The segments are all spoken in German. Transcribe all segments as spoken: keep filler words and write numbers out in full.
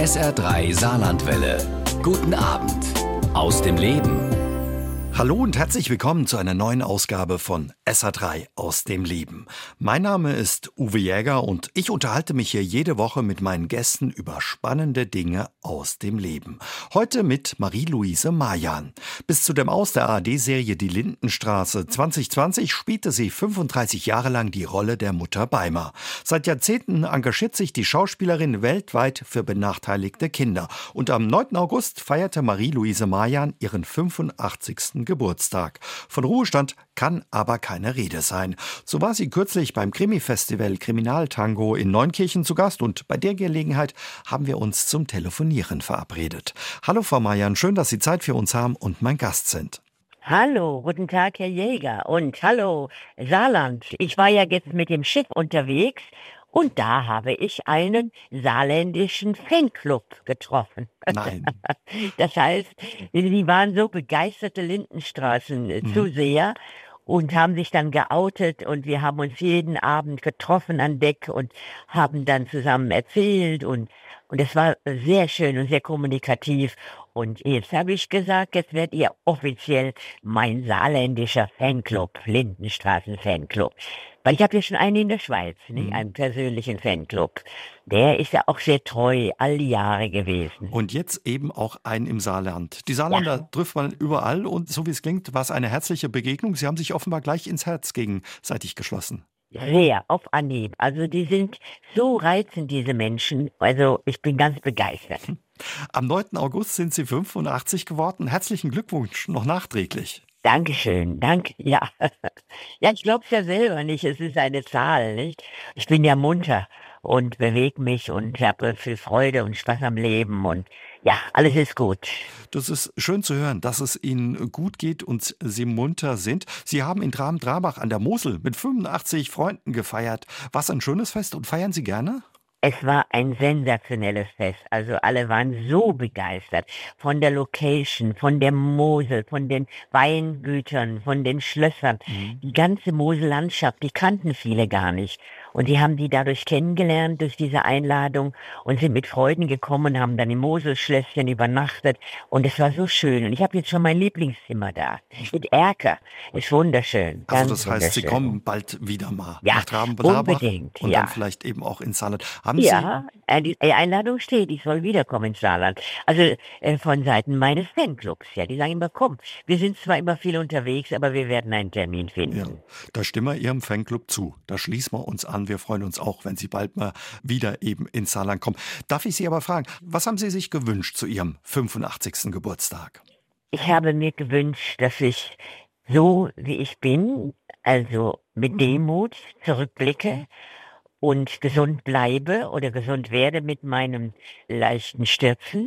S R drei Saarlandwelle. Guten Abend aus dem Leben. Hallo und herzlich willkommen zu einer neuen Ausgabe von S R drei aus dem Leben. Mein Name ist Uwe Jäger und ich unterhalte mich hier jede Woche mit meinen Gästen über spannende Dinge aus dem Leben. Heute mit Marie-Louise Majan. Bis zu dem Aus der A R D-Serie Die Lindenstraße zwanzig zwanzig spielte sie fünfunddreißig Jahre lang die Rolle der Mutter Beimer. Seit Jahrzehnten engagiert sich die Schauspielerin weltweit für benachteiligte Kinder. Und am neunten August feierte Marie-Louise Majan ihren fünfundachtzigsten Geburtstag. Von Ruhestand kann aber keine Rede sein. So war sie kürzlich beim Krimi-Festival Kriminaltango in Neunkirchen zu Gast und bei der Gelegenheit haben wir uns zum Telefonieren verabredet. Hallo Frau Majan, schön, dass Sie Zeit für uns haben und mein Gast sind. Hallo, guten Tag, Herr Jäger, und hallo, Saarland. Ich war ja jetzt mit dem Schiff unterwegs und da habe ich einen saarländischen Fanclub getroffen. Nein. Das heißt, sie waren so begeisterte Lindenstraßen-Zuseher Mhm. und haben sich dann geoutet und wir haben uns jeden Abend getroffen an Deck und haben dann zusammen erzählt und und es war sehr schön und sehr kommunikativ. Und jetzt habe ich gesagt, jetzt werdet ihr offiziell mein saarländischer Fanclub, Lindenstraßen-Fanclub. Weil ich habe ja schon einen in der Schweiz, nicht? Mhm. Einen persönlichen Fanclub. Der ist ja auch sehr treu, all die Jahre gewesen. Und jetzt eben auch einen im Saarland. Die Ja, Saarländer trifft man überall und so wie es klingt, war es eine herzliche Begegnung. Sie haben sich offenbar gleich ins Herz gegenseitig geschlossen. sehr, auf Anhieb. Also die sind so reizend, diese Menschen. Also ich bin ganz begeistert. Am neunten August sind Sie fünfundachtzig geworden. Herzlichen Glückwunsch noch nachträglich. Dankeschön, danke, ja. Ja, ich glaube es ja selber nicht, es ist eine Zahl, nicht? Ich bin ja munter und bewege mich und habe viel Freude und Spaß am Leben und ja, alles ist gut. Das ist schön zu hören, dass es Ihnen gut geht und Sie munter sind. Sie haben in Dramen-Drabach an der Mosel mit fünfundachtzig Freunden gefeiert. Was ein schönes Fest und feiern Sie gerne? Es war ein sensationelles Fest. Also alle waren so begeistert von der Location, von der Mosel, von den Weingütern, von den Schlössern. Mhm. Die ganze Mosellandschaft, die kannten viele gar nicht. Und die haben die dadurch kennengelernt, durch diese Einladung und sind mit Freuden gekommen, haben dann im Moselschlösschen übernachtet. Und es war so schön. Und ich habe jetzt schon mein Lieblingszimmer da. Mit Erker. Ist wunderschön. Also Ganz das heißt, Sie wunderschön. kommen bald wieder mal Ja, nach Dramen-Drabach unbedingt, und dann ja. vielleicht eben auch ins Saarland. Haben Sie, Ja, äh, die die Einladung steht, ich soll wiederkommen ins Saarland. Also äh, von Seiten meines Fanclubs, ja, die sagen immer, komm, wir sind zwar immer viel unterwegs, aber wir werden einen Termin ja, finden. da stimmen wir Ihrem Fanclub zu. Da schließen wir uns an. Wir freuen uns auch, wenn Sie bald mal wieder eben ins Saarland kommen. Darf ich Sie aber fragen, was haben Sie sich gewünscht zu Ihrem fünfundachtzigsten Geburtstag? Ich habe mir gewünscht, dass ich so, wie ich bin, also mit Demut zurückblicke und gesund bleibe oder gesund werde mit meinem leichten Stürzen.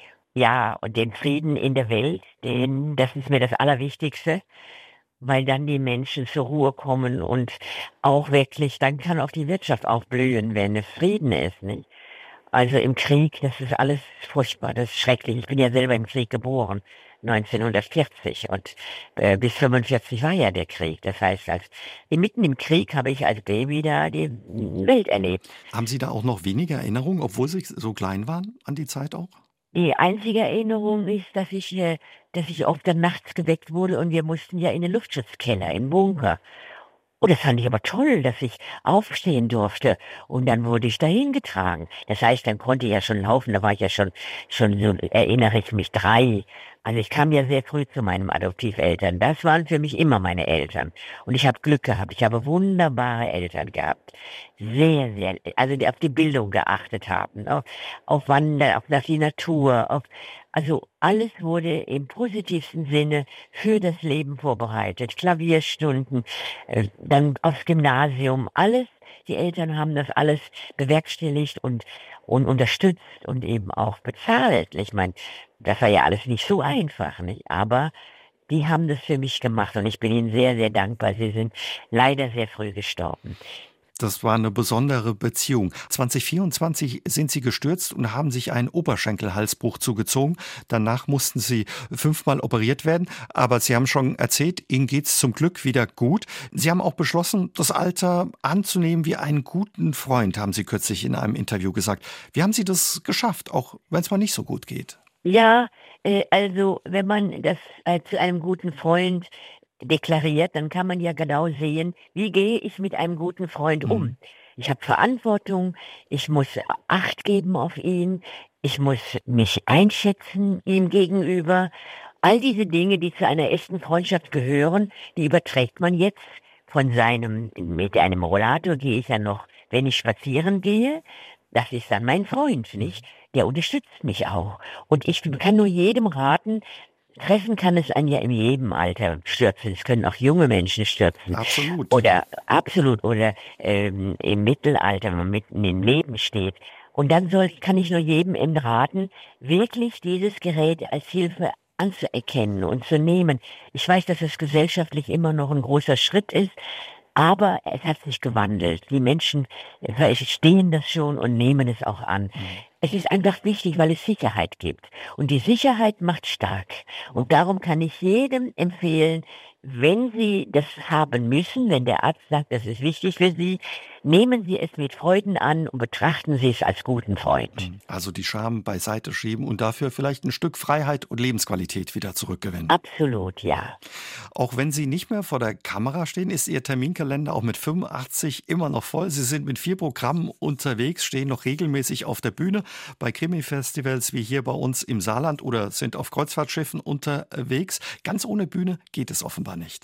Ja, und den Frieden in der Welt, den, das ist mir das Allerwichtigste, weil dann die Menschen zur Ruhe kommen und auch wirklich, dann kann auch die Wirtschaft aufblühen, wenn es Frieden ist, nicht? Also im Krieg, das ist alles furchtbar, das ist schrecklich. Ich bin ja selber im Krieg geboren, neunzehnhundertvierzig und äh, bis fünfundvierzig war ja der Krieg. Das heißt, als mitten im Krieg habe ich als Baby da die Welt erlebt. Haben Sie da auch noch weniger Erinnerungen, obwohl Sie so klein waren an die Zeit auch? Die einzige Erinnerung ist, dass ich, äh, dass ich oft dann nachts geweckt wurde und wir mussten ja in den Luftschutzkeller, im Bunker. Oh, das fand ich aber toll, dass ich aufstehen durfte. Und dann wurde ich dahin getragen. Das heißt, dann konnte ich ja schon laufen, da war ich ja schon, schon so, erinnere ich mich, drei. Also ich kam ja sehr früh zu meinen Adoptiveltern. Das waren für mich immer meine Eltern. Und ich habe Glück gehabt. Ich habe wunderbare Eltern gehabt. Sehr, sehr, also die auf die Bildung geachtet haben, auf, auf Wandern, auf, auf die Natur, auf, also alles wurde im positivsten Sinne für das Leben vorbereitet. Klavierstunden, äh, dann aufs Gymnasium, alles. Die Eltern haben das alles bewerkstelligt und, und unterstützt und eben auch bezahlt. Ich meine, das war ja alles nicht so einfach, nicht? Aber die haben das für mich gemacht und ich bin ihnen sehr, sehr dankbar. Sie sind leider sehr früh gestorben. Das war eine besondere Beziehung. zwanzig vierundzwanzig sind Sie gestürzt und haben sich einen Oberschenkelhalsbruch zugezogen. Danach mussten Sie fünfmal operiert werden. Aber Sie haben schon erzählt, Ihnen geht's zum Glück wieder gut. Sie haben auch beschlossen, das Alter anzunehmen wie einen guten Freund, haben Sie kürzlich in einem Interview gesagt. Wie haben Sie das geschafft, auch wenn es mal nicht so gut geht? Ja, äh, also wenn man das äh, zu einem guten Freund deklariert, dann kann man ja genau sehen, wie gehe ich mit einem guten Freund Mhm. um. Ich habe Verantwortung, ich muss Acht geben auf ihn, ich muss mich einschätzen ihm gegenüber. All diese Dinge, die zu einer echten Freundschaft gehören, die überträgt man jetzt von seinem, mit einem Rollator gehe ich ja noch, wenn ich spazieren gehe, das ist dann mein Freund, nicht? Der unterstützt mich auch. Und ich kann nur jedem raten, treffen kann es einen ja in jedem Alter stürzen. Es können auch junge Menschen stürzen. Absolut. Oder absolut, oder ähm, im Mittelalter, wenn man mitten im Leben steht. Und dann soll, kann ich nur jedem eben raten, wirklich dieses Gerät als Hilfe anzuerkennen und zu nehmen. Ich weiß, dass es gesellschaftlich immer noch ein großer Schritt ist, aber es hat sich gewandelt. Die Menschen äh, verstehen das schon und nehmen es auch an. Mhm. Es ist einfach wichtig, weil es Sicherheit gibt. Und die Sicherheit macht stark. Und darum kann ich jedem empfehlen, wenn Sie das haben müssen, wenn der Arzt sagt, das ist wichtig für Sie, nehmen Sie es mit Freuden an und betrachten Sie es als guten Freund. Also die Scham beiseite schieben und dafür vielleicht ein Stück Freiheit und Lebensqualität wieder zurückgewinnen. Absolut, ja. Auch wenn Sie nicht mehr vor der Kamera stehen, ist Ihr Terminkalender auch mit fünfundachtzig immer noch voll. Sie sind mit vier Programmen unterwegs, stehen noch regelmäßig auf der Bühne bei Krimi-Festivals wie hier bei uns im Saarland oder sind auf Kreuzfahrtschiffen unterwegs. Ganz ohne Bühne geht es offenbar nicht.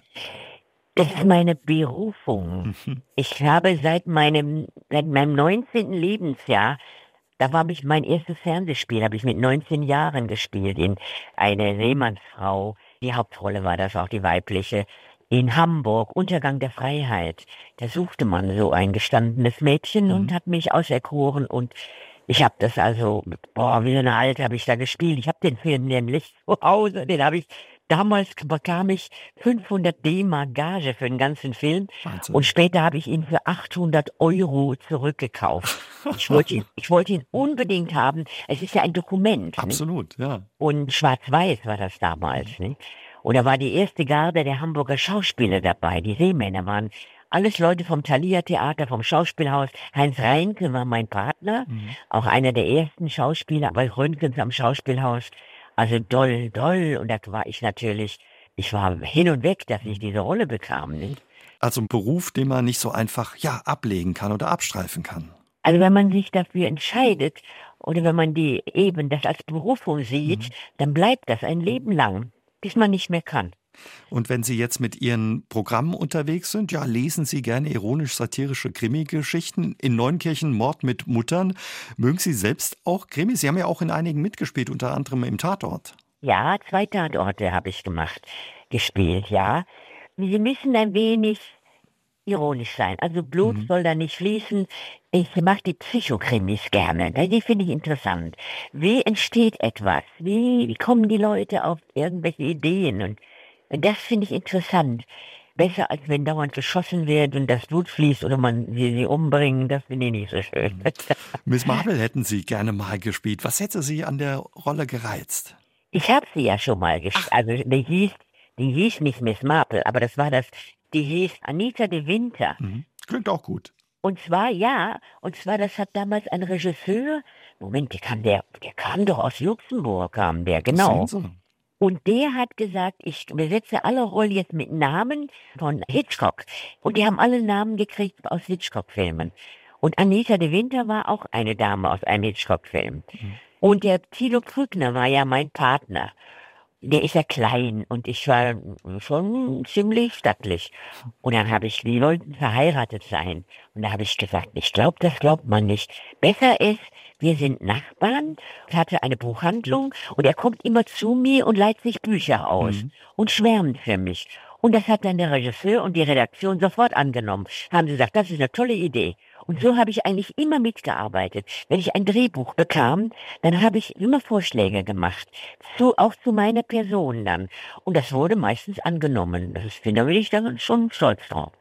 Das ist meine Berufung. Mhm. Ich habe seit meinem, seit meinem neunzehnten Lebensjahr, da war ich mein erstes Fernsehspiel, habe ich mit neunzehn Jahren gespielt in Eine Seemannsfrau. Die Hauptrolle war das auch, die weibliche. In Hamburg, Untergang der Freiheit. Da suchte man so ein gestandenes Mädchen und Mhm. hat mich auserkoren und ich habe das also, boah, wie so eine Alte habe ich da gespielt. Ich habe den Film nämlich zu Hause, den habe ich, damals bekam ich fünfhundert D-Mark Gage für den ganzen Film und Wahnsinn. später habe ich ihn für achthundert Euro zurückgekauft. Ich wollte ihn, ich wollte ihn unbedingt haben. Es ist ja ein Dokument, nicht? Absolut, ja. Und schwarz-weiß war das damals, nicht? Und da war die erste Garde der Hamburger Schauspieler dabei. Die Seemänner waren alles Leute vom Thalia Theater, vom Schauspielhaus. Heinz Reinke war mein Partner, Mhm. auch einer der ersten Schauspieler bei Röntgens am Schauspielhaus. Also doll, doll. Und da war ich natürlich, ich war hin und weg, dass ich diese Rolle bekam, nicht? Also ein Beruf, den man nicht so einfach ja ablegen kann oder abstreifen kann. Also wenn man sich dafür entscheidet oder wenn man die eben das als Berufung sieht, Mhm. dann bleibt das ein Leben lang, bis man nicht mehr kann. Und wenn Sie jetzt mit Ihren Programmen unterwegs sind, ja, lesen Sie gerne ironisch-satirische Krimi-Geschichten. In Neunkirchen Mord mit Muttern. Mögen Sie selbst auch Krimis? Sie haben ja auch in einigen mitgespielt, unter anderem im Tatort. Ja, zwei Tatorte habe ich gemacht, gespielt, ja. Sie müssen ein wenig ironisch sein. Also Blut Mhm. soll da nicht fließen. Ich mache die Psychokrimis gerne. Die finde ich interessant. Wie entsteht etwas? Wie, wie kommen die Leute auf irgendwelche Ideen? Und das finde ich interessant. Besser, als wenn dauernd geschossen wird und das Blut fließt oder man sie, sie umbringen. Das finde ich nicht so schön. Miss Marple hätten Sie gerne mal gespielt. Was hätte Sie an der Rolle gereizt? Ich habe sie ja schon mal gespielt. Also die hieß, die hieß nicht Miss Marple, aber das war das, die hieß Anita de Winter. Mhm. Klingt auch gut. Und zwar, ja, und zwar, das hat damals ein Regisseur, Moment, der kam, der, der kam doch aus Luxemburg, kam der, Das sehen genau. Sie. Und der hat gesagt, ich besetze alle Rollen jetzt mit Namen von Hitchcock. Und die haben alle Namen gekriegt aus Hitchcock-Filmen. Und Anita de Winter war auch eine Dame aus einem Hitchcock-Film. Mhm. Und der Thilo Krückner war ja mein Partner. Der ist ja klein und ich war schon ziemlich stattlich. Und dann habe ich, die wollten verheiratet sein. Und da habe ich gesagt, ich glaube, das glaubt man nicht. Besser ist, wir sind Nachbarn. Ich hatte eine Buchhandlung und er kommt immer zu mir und leiht sich Bücher aus Mhm. und schwärmt für mich. Und das hat dann der Regisseur und die Redaktion sofort angenommen. Haben sie gesagt, das ist eine tolle Idee. Und so habe ich eigentlich immer mitgearbeitet. Wenn ich ein Drehbuch bekam, dann habe ich immer Vorschläge gemacht. Zu, auch zu meiner Person dann. Und das wurde meistens angenommen. Das ist, da bin ich dann schon stolz drauf.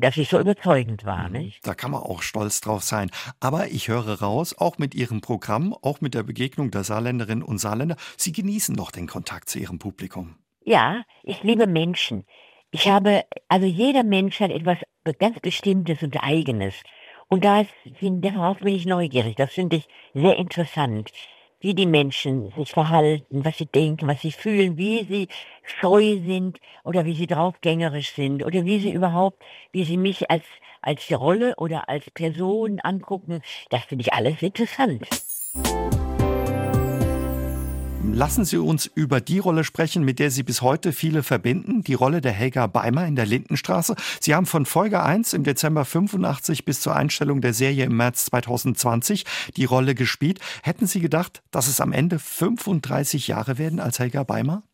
dass ich so überzeugend war, Mhm. nicht? Da kann man auch stolz drauf sein. Aber ich höre raus, auch mit Ihrem Programm, auch mit der Begegnung der Saarländerinnen und Saarländer, Sie genießen noch den Kontakt zu Ihrem Publikum. Ja, ich liebe Menschen. Ich habe, also jeder Mensch hat etwas ganz Bestimmtes und Eigenes. Und da ist, darauf bin ich neugierig. Das finde ich sehr interessant, wie die Menschen sich verhalten, was sie denken, was sie fühlen, wie sie scheu sind oder wie sie draufgängerisch sind oder wie sie überhaupt, wie sie mich als, als Rolle oder als Person angucken. Das finde ich alles interessant. Lassen Sie uns über die Rolle sprechen, mit der Sie bis heute viele verbinden, die Rolle der Helga Beimer in der Lindenstraße. Sie haben von Folge eins im Dezember fünfundachtzig bis zur Einstellung der Serie im März zweitausendzwanzig die Rolle gespielt. Hätten Sie gedacht, dass es am Ende fünfunddreißig Jahre werden als Helga Beimer?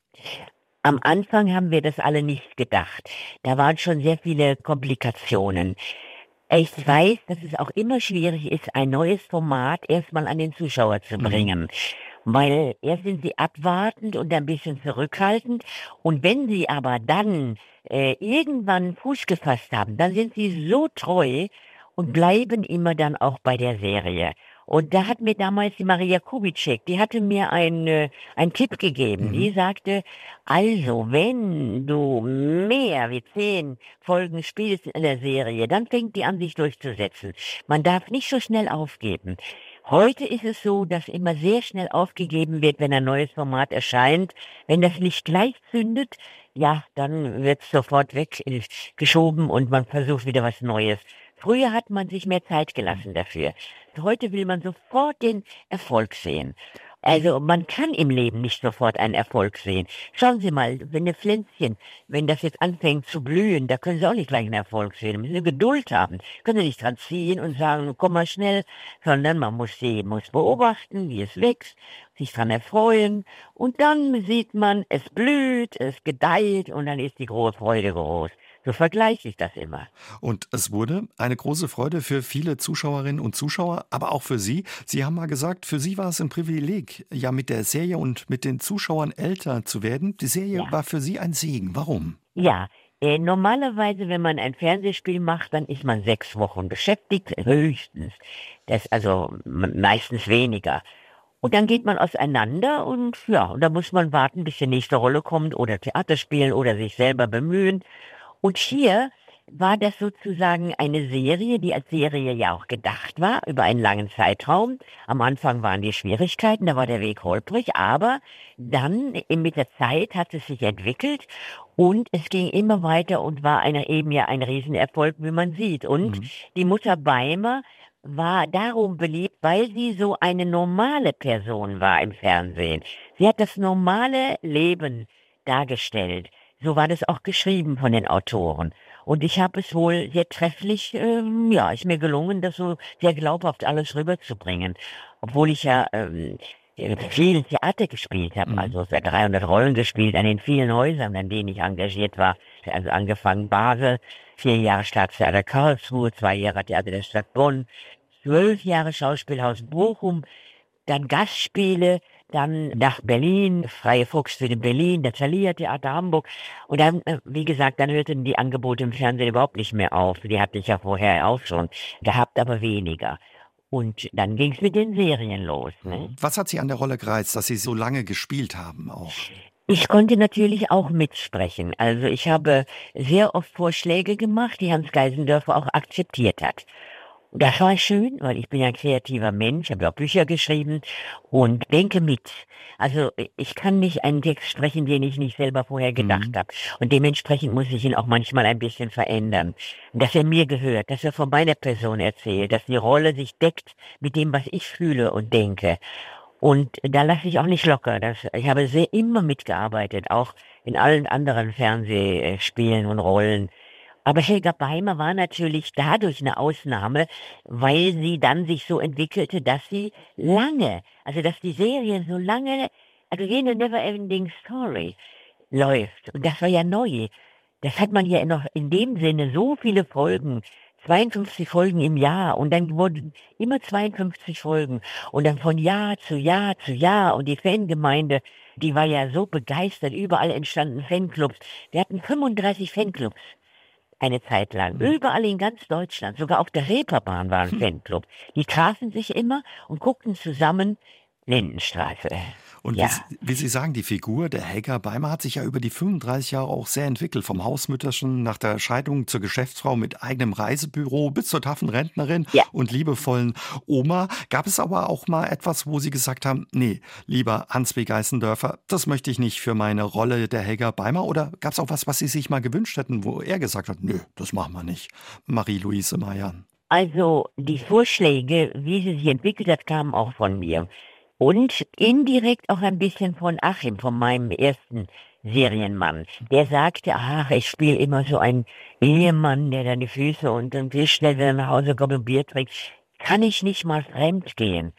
Am Anfang haben wir das alle nicht gedacht. Da waren schon sehr viele Komplikationen. Ich weiß, dass es auch immer schwierig ist, ein neues Format erstmal an den Zuschauer zu bringen. Mhm. Weil erst sind sie abwartend und ein bisschen zurückhaltend. Und wenn sie aber dann äh, irgendwann Fuß gefasst haben, dann sind sie so treu und bleiben immer dann auch bei der Serie. Und da hat mir damals die Maria Kubitschek, die hatte mir einen, äh, einen Tipp gegeben. Mhm. Die sagte, also wenn du mehr wie zehn Folgen spielst in der Serie, dann fängt die an, sich durchzusetzen. Man darf nicht so schnell aufgeben. Heute ist es so, dass immer sehr schnell aufgegeben wird, wenn ein neues Format erscheint. Wenn das nicht gleich zündet, ja, dann wird es sofort weggeschoben und man versucht wieder was Neues. Früher hat man sich mehr Zeit gelassen dafür. Heute will man sofort den Erfolg sehen. Also man kann im Leben nicht sofort einen Erfolg sehen. Schauen Sie mal, wenn eine Pflänzchen, wenn das jetzt anfängt zu blühen, da können Sie auch nicht gleich einen Erfolg sehen. Da müssen Sie Geduld haben. Können Sie nicht dran ziehen und sagen, komm mal schnell, sondern man muss sie muss beobachten, wie es wächst, sich dran erfreuen und dann sieht man, es blüht, es gedeiht und dann ist die große Freude groß. So vergleiche ich das immer. Und es wurde eine große Freude für viele Zuschauerinnen und Zuschauer, aber auch für Sie. Sie haben mal gesagt, für Sie war es ein Privileg, ja mit der Serie und mit den Zuschauern älter zu werden. Die Serie ja. war für Sie ein Segen. Warum? Ja, äh, normalerweise, wenn man ein Fernsehspiel macht, dann ist man sechs Wochen beschäftigt, höchstens. Das also meistens weniger. Und dann geht man auseinander und ja, und da muss man warten, bis die nächste Rolle kommt oder Theater spielen oder sich selber bemühen. Und hier war das sozusagen eine Serie, die als Serie ja auch gedacht war, über einen langen Zeitraum. Am Anfang waren die Schwierigkeiten, da war der Weg holprig, aber dann mit der Zeit hat es sich entwickelt und es ging immer weiter und war eine, eben ja ein Riesenerfolg, wie man sieht. Und mhm. die Mutter Beimer war darum beliebt, weil sie so eine normale Person war im Fernsehen. Sie hat das normale Leben dargestellt. So war das auch geschrieben von den Autoren. Und ich habe es wohl sehr trefflich, ähm, ja, ist mir gelungen, das so sehr glaubhaft alles rüberzubringen. Obwohl ich ja ähm, viel Theater gespielt habe, mhm. also dreihundert Rollen gespielt an den vielen Häusern, an denen ich engagiert war. Also angefangen Basel, vier Jahre Staatstheater Karlsruhe, zwei Jahre Theater der Stadt Bonn, zwölf Jahre Schauspielhaus Bochum, dann Gastspiele, dann nach Berlin, Freie Volksbühne Berlin, das Thalia Theater Hamburg. Und dann, wie gesagt, dann hörten die Angebote im Fernsehen überhaupt nicht mehr auf. Die hatte ich ja vorher auch schon gehabt, aber weniger. Und dann ging es mit den Serien los. Ne? Was hat Sie an der Rolle gereizt, dass Sie so lange gespielt haben auch? Ich konnte natürlich auch mitsprechen. Also ich habe sehr oft Vorschläge gemacht, die Hans Geisendörfer auch akzeptiert hat. Das war schön, weil ich bin ja ein kreativer Mensch, habe ja auch Bücher geschrieben und denke mit. Also ich kann nicht einen Text sprechen, den ich nicht selber vorher gedacht mhm. habe. Und dementsprechend muss ich ihn auch manchmal ein bisschen verändern. Dass er mir gehört, dass er von meiner Person erzählt, dass die Rolle sich deckt mit dem, was ich fühle und denke. Und da lasse ich auch nicht locker. Das, ich habe sehr immer mitgearbeitet, auch in allen anderen Fernsehspielen und Rollen. Aber Helga Beimer war natürlich dadurch eine Ausnahme, weil sie dann sich so entwickelte, dass sie lange, also dass die Serie so lange, also wie eine Never-Ending Story läuft. Und das war ja neu. Das hat man ja noch in dem Sinne so viele Folgen, zweiundfünfzig Folgen im Jahr und dann wurden immer zweiundfünfzig Folgen und dann von Jahr zu Jahr zu Jahr und die Fangemeinde, die war ja so begeistert, überall entstanden Fanclubs. Wir hatten fünfunddreißig Fanclubs. eine Zeit lang. Mhm. Überall in ganz Deutschland, sogar auf der Reeperbahn war ein mhm. Fanclub. Die trafen sich immer und guckten zusammen Lindenstraße. Und ja. wie, wie Sie sagen, die Figur der Helga Beimer hat sich ja über die fünfunddreißig Jahre auch sehr entwickelt. Vom Hausmütterchen nach der Scheidung zur Geschäftsfrau mit eigenem Reisebüro bis zur taffen Rentnerin ja. und liebevollen Oma. Gab es aber auch mal etwas, wo Sie gesagt haben, nee, lieber Hans W. Geißendörfer, das möchte ich nicht für meine Rolle der Helga Beimer? Oder gab es auch was, was Sie sich mal gewünscht hätten, wo er gesagt hat, nö, das machen wir nicht? Marie-Louise Meyer. Also die Vorschläge, wie sie sich entwickelt hat, kamen auch von mir. Und indirekt auch ein bisschen von Achim, von meinem ersten Serienmann. Der sagte, ach, ich spiele immer so einen Ehemann, der dann die Füße unter den Tisch stellt, wenn er nach Hause kommt und Bier trinkt. Kann ich nicht mal fremd gehen?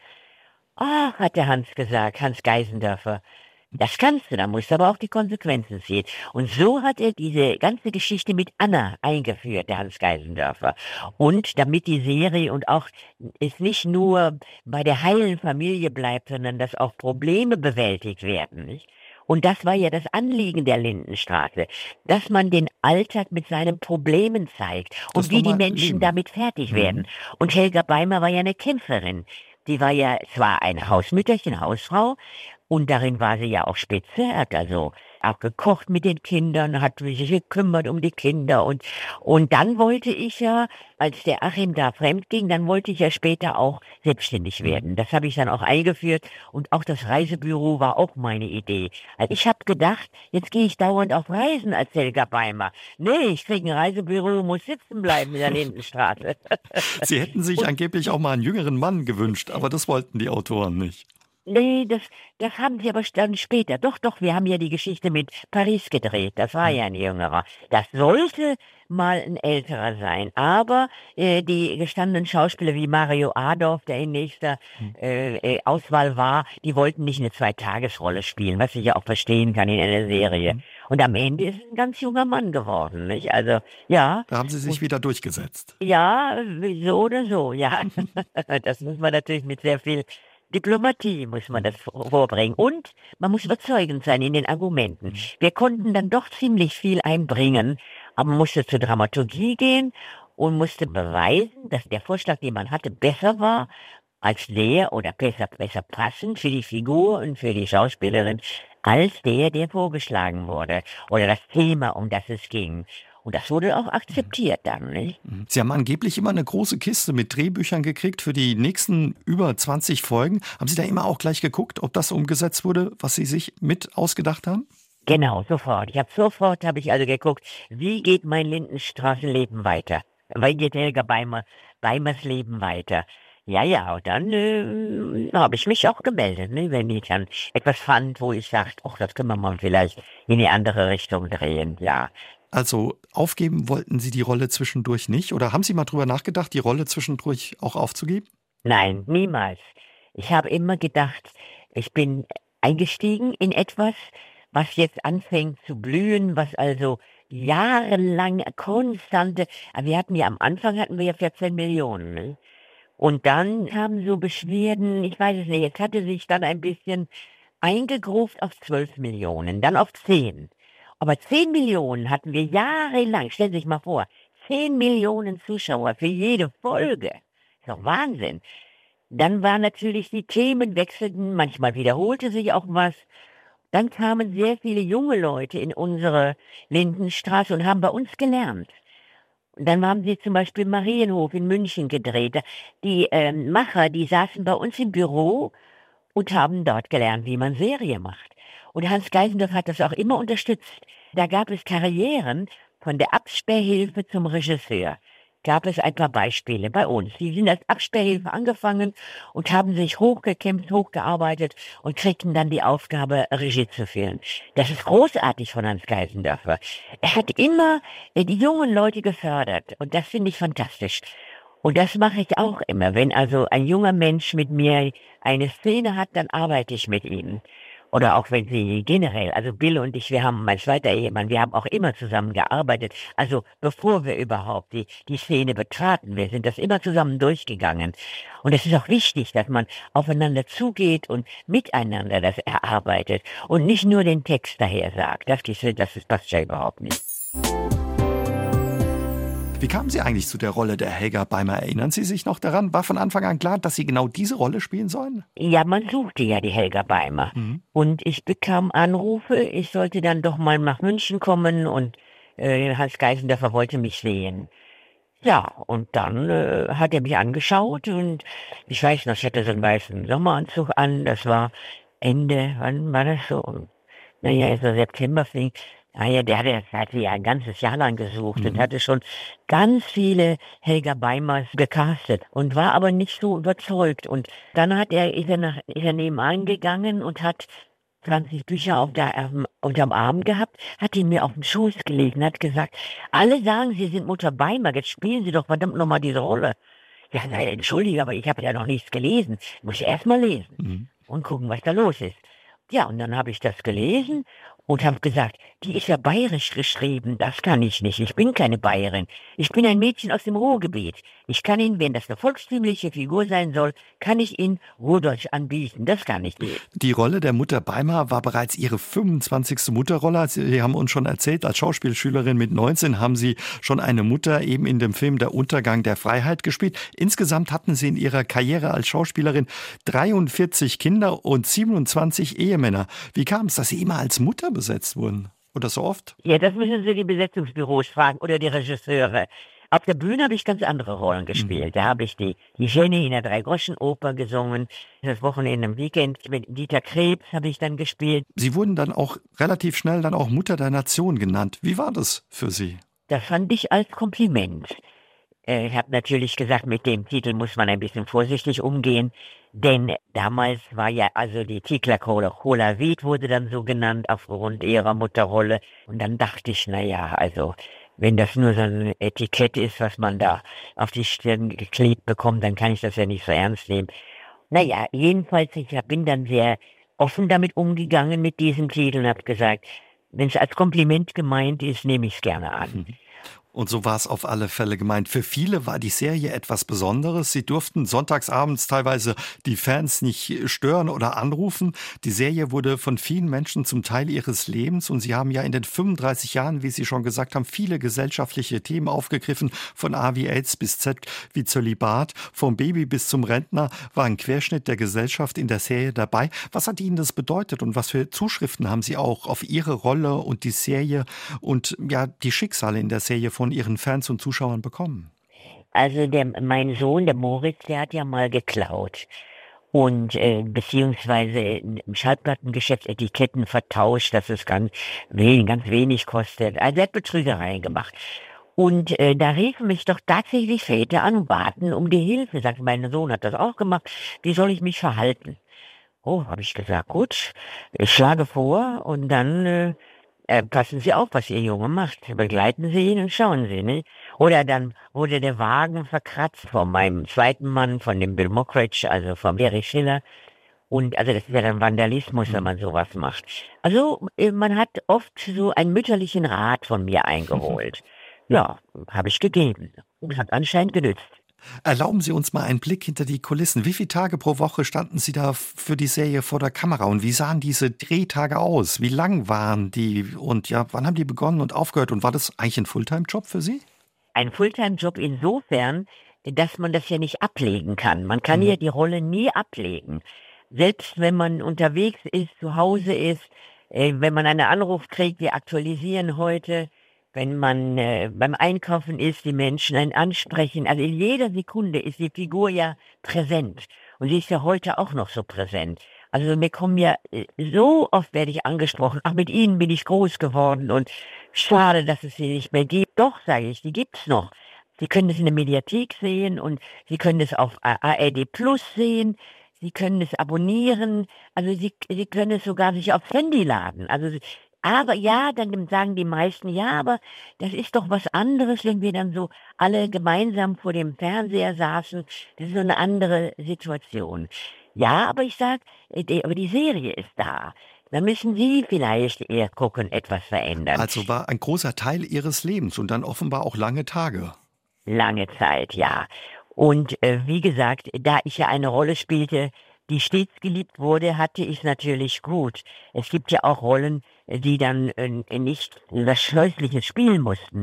Ach, hat der Hans gesagt, Hans Geißendörfer. Das kannst du, da musst du aber auch die Konsequenzen sehen. Und so hat er diese ganze Geschichte mit Anna eingeführt, der Hans Geißendörfer. Und damit die Serie und auch es nicht nur bei der heilen Familie bleibt, sondern dass auch Probleme bewältigt werden, nicht? Und das war ja das Anliegen der Lindenstraße, dass man den Alltag mit seinen Problemen zeigt und das wie die Menschen leben. damit fertig mhm. werden. Und Helga Beimer war ja eine Kämpferin. Die war ja zwar ein Hausmütterchen, Hausfrau, und darin war sie ja auch spitze, hat also auch gekocht mit den Kindern, hat sich gekümmert um die Kinder. Und, und dann wollte ich ja, als der Achim da fremd ging, dann wollte ich ja später auch selbstständig werden. Das habe ich dann auch eingeführt und auch das Reisebüro war auch meine Idee. Also ich habe gedacht, jetzt gehe ich dauernd auf Reisen als Helga Beimer. Nee, ich kriege ein Reisebüro, muss sitzen bleiben in der Lindenstraße. Sie hätten sich und, angeblich auch mal einen jüngeren Mann gewünscht, aber das wollten die Autoren nicht. Nee, das, das haben sie aber dann später. Doch, doch, wir haben ja die Geschichte mit Paris gedreht. Das war ja ein Jüngerer. Das sollte mal ein älterer sein. Aber äh, die gestandenen Schauspieler wie Mario Adorf, der in nächster äh, äh, Auswahl war, die wollten nicht eine Zweitagesrolle spielen, was ich ja auch verstehen kann in einer Serie. Und am Ende ist es ein ganz junger Mann geworden, nicht? Also, ja. Da haben Sie sich und, wieder durchgesetzt. Ja, so oder so, ja. Das muss man natürlich mit sehr viel Diplomatie muss man das vorbringen und man muss überzeugend sein in den Argumenten. Wir konnten dann doch ziemlich viel einbringen, aber man musste zur Dramaturgie gehen und musste beweisen, dass der Vorschlag, den man hatte, besser war als der oder besser, besser passend für die Figur und für die Schauspielerin als der, der vorgeschlagen wurde oder das Thema, um das es ging. Und das wurde auch akzeptiert dann, nicht? Sie haben angeblich immer eine große Kiste mit Drehbüchern gekriegt für die nächsten über zwanzig Folgen. Haben Sie da immer auch gleich geguckt, ob das umgesetzt wurde, was Sie sich mit ausgedacht haben? Genau, sofort. Ich habe sofort, habe ich also geguckt, wie geht mein Lindenstraßenleben weiter? Wie geht Helga Beimer, Beimers Leben weiter? Ja, ja, und dann äh, habe ich mich auch gemeldet, ne, wenn ich dann etwas fand, wo ich sagte, ach, das können wir mal vielleicht in die andere Richtung drehen, ja. Also aufgeben wollten Sie die Rolle zwischendurch nicht? Oder haben Sie mal drüber nachgedacht, die Rolle zwischendurch auch aufzugeben? Nein, niemals. Ich habe immer gedacht, ich bin eingestiegen in etwas, was jetzt anfängt zu blühen, was also jahrelang konstante, wir hatten ja am Anfang hatten wir ja vierzehn Millionen, ne? Und dann kamen so Beschwerden, ich weiß es nicht, jetzt hatte sich dann ein bisschen eingegruft auf zwölf Millionen, dann auf zehn. Aber zehn Millionen hatten wir jahrelang, stellen Sie sich mal vor, zehn Millionen Zuschauer für jede Folge. Ist doch Wahnsinn. Dann waren natürlich die Themen wechselten, manchmal wiederholte sich auch was. Dann kamen sehr viele junge Leute in unsere Lindenstraße und haben bei uns gelernt. Und dann haben sie zum Beispiel Marienhof in München gedreht. Die ähm, Macher, die saßen bei uns im Büro und haben dort gelernt, wie man Serie macht. Und Hans Geißendörfer hat das auch immer unterstützt. Da gab es Karrieren von der Absperrhilfe zum Regisseur. Gab es ein paar Beispiele bei uns. Die sind als Absperrhilfe angefangen und haben sich hochgekämpft, hochgearbeitet und kriegten dann die Aufgabe, Regie zu führen. Das ist großartig von Hans Geißendörfer. Er hat immer die jungen Leute gefördert und das finde ich fantastisch. Und das mache ich auch immer. Wenn also ein junger Mensch mit mir eine Szene hat, dann arbeite ich mit ihm. Oder auch wenn sie generell, also Bill und ich, wir haben, mein zweiter Ehemann, wir haben auch immer zusammen gearbeitet. Also bevor wir überhaupt die, die Szene betraten, wir sind das immer zusammen durchgegangen. Und es ist auch wichtig, dass man aufeinander zugeht und miteinander das erarbeitet und nicht nur den Text daher sagt. Das, das, das passt ja überhaupt nicht. Wie kamen Sie eigentlich zu der Rolle der Helga Beimer? Erinnern Sie sich noch daran? War von Anfang an klar, dass Sie genau diese Rolle spielen sollen? Ja, man suchte ja die Helga Beimer. Mhm. Und ich bekam Anrufe, ich sollte dann doch mal nach München kommen und äh, Hans Geisendörfer wollte mich sehen. Ja, und dann äh, hat er mich angeschaut und ich weiß noch, ich hatte so einen weißen Sommeranzug an, das war Ende, wann war das so? Naja, so September fing. Naja, der hatte, der hatte ja ein ganzes Jahr lang gesucht und Mhm. hatte schon ganz viele Helga Beimers gecastet und war aber nicht so überzeugt. Und dann hat er, ist er, nach, ist er nebenan gegangen und hat zwanzig Bücher auf der, ähm, unterm Arm gehabt, hat ihn mir auf den Schoß gelegt und hat gesagt, alle sagen, Sie sind Mutter Beimer, jetzt spielen Sie doch verdammt nochmal diese Rolle. Ja, nein, entschuldige, aber ich habe ja noch nichts gelesen. Muss ich erst mal lesen Mhm. und gucken, was da los ist. Ja, und dann habe ich das gelesen und habe gesagt, die ist ja bayerisch geschrieben, das kann ich nicht, ich bin keine Bayerin. Ich bin ein Mädchen aus dem Ruhrgebiet. Ich kann Ihnen, wenn das eine volkstümliche Figur sein soll, kann ich Ihnen Ruhrdeutsch anbieten, das kann ich nicht. Die Rolle der Mutter Beimer war bereits Ihre fünfundzwanzigste Mutterrolle. Sie haben uns schon erzählt, als Schauspielschülerin mit neunzehn haben Sie schon eine Mutter eben in dem Film Der Untergang der Freiheit gespielt. Insgesamt hatten Sie in Ihrer Karriere als Schauspielerin dreiundvierzig Kinder und siebenundzwanzig Ehemänner. Wie kam es, dass Sie immer als Mutter besetzt wurden? Oder so oft? Ja, das müssen Sie die Besetzungsbüros fragen oder die Regisseure. Auf der Bühne habe ich ganz andere Rollen gespielt. Da habe ich die, die Jenny in der Drei-Groschen-Oper gesungen. Das Wochenende im Weekend mit Dieter Krebs habe ich dann gespielt. Sie wurden dann auch relativ schnell dann auch Mutter der Nation genannt. Wie war das für Sie? Das fand ich als Kompliment. Äh, Ich habe natürlich gesagt, mit dem Titel muss man ein bisschen vorsichtig umgehen, denn damals war ja also die Tickler Cola, Cola Viet wurde dann so genannt aufgrund ihrer Mutterrolle. Und dann dachte ich, na ja, also wenn das nur so ein Etikett ist, was man da auf die Stirn geklebt bekommt, dann kann ich das ja nicht so ernst nehmen. Naja, jedenfalls, ich bin dann sehr offen damit umgegangen mit diesem Titel und habe gesagt, wenn es als Kompliment gemeint ist, nehme ich es gerne an. Und so war es auf alle Fälle gemeint. Für viele war die Serie etwas Besonderes. Sie durften sonntagsabends teilweise die Fans nicht stören oder anrufen. Die Serie wurde von vielen Menschen zum Teil ihres Lebens. Und sie haben ja in den fünfunddreißig Jahren, wie Sie schon gesagt haben, viele gesellschaftliche Themen aufgegriffen. Von A wie AIDS bis Z wie Zölibat. Vom Baby bis zum Rentner war ein Querschnitt der Gesellschaft in der Serie dabei. Was hat Ihnen das bedeutet und was für Zuschriften haben Sie auch auf Ihre Rolle und die Serie und ja die Schicksale in der Serie von Ihren Fans und Zuschauern bekommen? Also der, mein Sohn, der Moritz, der hat ja mal geklaut und äh, beziehungsweise im Schallplattengeschäft Etiketten vertauscht, dass es ganz wenig, ganz wenig kostet. Also er hat Betrügereien gemacht. Und äh, da riefen mich doch tatsächlich Väter an und baten um die Hilfe. Sagte, mein Sohn hat das auch gemacht. Wie soll ich mich verhalten? Oh, habe ich gesagt, gut, ich schlage vor und dann äh, äh, passen Sie auf, was Ihr Junge macht. Begleiten Sie ihn und schauen Sie, nicht? Oder dann wurde der Wagen verkratzt von meinem zweiten Mann, von dem Bill Mockridge, also von Erich Schiller. Und also das ist ja dann Vandalismus, wenn man sowas macht. Also äh, man hat oft so einen mütterlichen Rat von mir eingeholt. Ja, habe ich gegeben. Und hat anscheinend genützt. Erlauben Sie uns mal einen Blick hinter die Kulissen. Wie viele Tage pro Woche standen Sie da für die Serie vor der Kamera und wie sahen diese Drehtage aus? Wie lang waren die und ja, wann haben die begonnen und aufgehört und war das eigentlich ein Fulltime-Job für Sie? Ein Fulltime-Job insofern, dass man das ja nicht ablegen kann. Man kann Mhm. ja die Rolle nie ablegen. Selbst wenn man unterwegs ist, zu Hause ist, äh, wenn man einen Anruf kriegt, wir aktualisieren heute, wenn man äh, beim Einkaufen ist, die Menschen einen ansprechen. Also in jeder Sekunde ist die Figur ja präsent. Und sie ist ja heute auch noch so präsent. Also mir kommen ja, äh, so oft werde ich angesprochen, ach, mit Ihnen bin ich groß geworden und schade, dass es sie nicht mehr gibt. Doch, sage ich, die gibt's noch. Sie können es in der Mediathek sehen und Sie können es auf A R D Plus sehen. Sie können es abonnieren. Also Sie, Sie können es sogar sich aufs Handy laden. Also aber ja, dann sagen die meisten, ja, aber das ist doch was anderes, wenn wir dann so alle gemeinsam vor dem Fernseher saßen. Das ist so eine andere Situation. Ja, aber ich sag, äh, die, aber die Serie ist da. Da müssen Sie vielleicht eher gucken, etwas verändern. Also war ein großer Teil Ihres Lebens und dann offenbar auch lange Tage. Lange Zeit, ja. Und äh, wie gesagt, da ich ja eine Rolle spielte, die stets geliebt wurde, hatte ich natürlich gut. Es gibt ja auch Rollen, die dann äh, nicht was Scheußliches spielen mussten, nicht?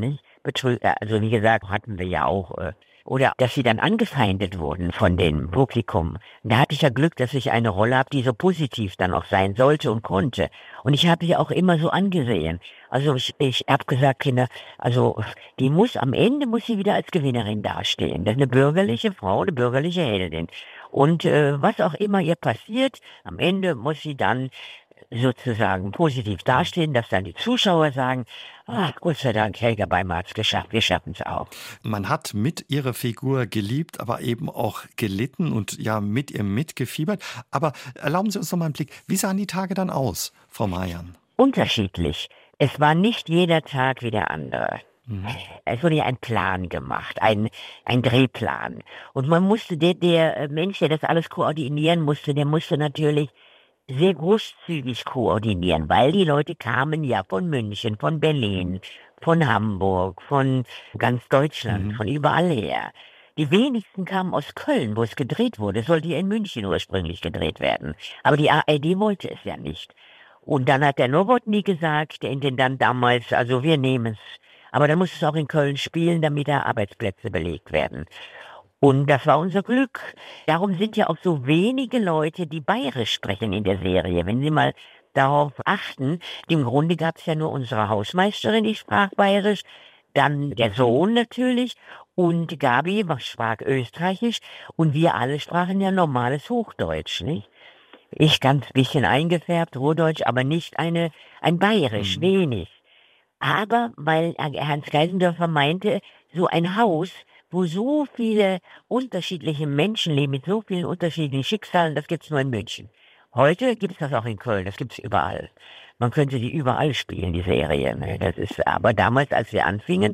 Betrüger, also wie gesagt, hatten wir ja auch, äh, oder dass sie dann angefeindet wurden von dem Publikum. Da hatte ich ja Glück, dass ich eine Rolle habe, die so positiv dann auch sein sollte und konnte. Und ich habe sie auch immer so angesehen. Also ich, ich habe gesagt, Kinder, also die muss, am Ende muss sie wieder als Gewinnerin dastehen. Das ist eine bürgerliche Frau, eine bürgerliche Heldin. Und äh, was auch immer ihr passiert, am Ende muss sie dann sozusagen positiv dastehen, dass dann die Zuschauer sagen, ah, Gott sei Dank, Helga Beimer hat es geschafft, wir schaffen es auch. Man hat mit ihrer Figur geliebt, aber eben auch gelitten und ja mit ihr mitgefiebert. Aber erlauben Sie uns noch mal einen Blick. Wie sahen die Tage dann aus, Frau Mayan? Unterschiedlich. Es war nicht jeder Tag wie der andere. Mhm. Es wurde ja ein Plan gemacht, ein, ein Drehplan. Und man musste, der, der Mensch, der das alles koordinieren musste, der musste natürlich sehr großzügig koordinieren, weil die Leute kamen ja von München, von Berlin, von Hamburg, von ganz Deutschland, Mhm. von überall her. Die wenigsten kamen aus Köln, wo es gedreht wurde. Es sollte ja in München ursprünglich gedreht werden. Aber die A R D wollte es ja nicht. Und dann hat der Nowotny gesagt, der Intendant damals, also wir nehmen es. Aber dann muss es auch in Köln spielen, damit da Arbeitsplätze belegt werden. Und das war unser Glück. Darum sind ja auch so wenige Leute, die Bayerisch sprechen in der Serie. Wenn Sie mal darauf achten, im Grunde gab es ja nur unsere Hausmeisterin, die sprach Bayerisch, dann der Sohn natürlich und Gabi sprach Österreichisch und wir alle sprachen ja normales Hochdeutsch, nicht? Ich ganz bisschen eingefärbt, Ruhrdeutsch, aber nicht eine, ein Bayerisch, Mhm. wenig. Aber weil Hans Geisendörfer meinte, so ein Haus, wo so viele unterschiedliche Menschen leben, mit so vielen unterschiedlichen Schicksalen, das gibt's nur in München. Heute gibt's das auch in Köln, das gibt's überall. Man könnte die überall spielen, die Serie. Ne? Das ist, aber damals, als wir anfingen,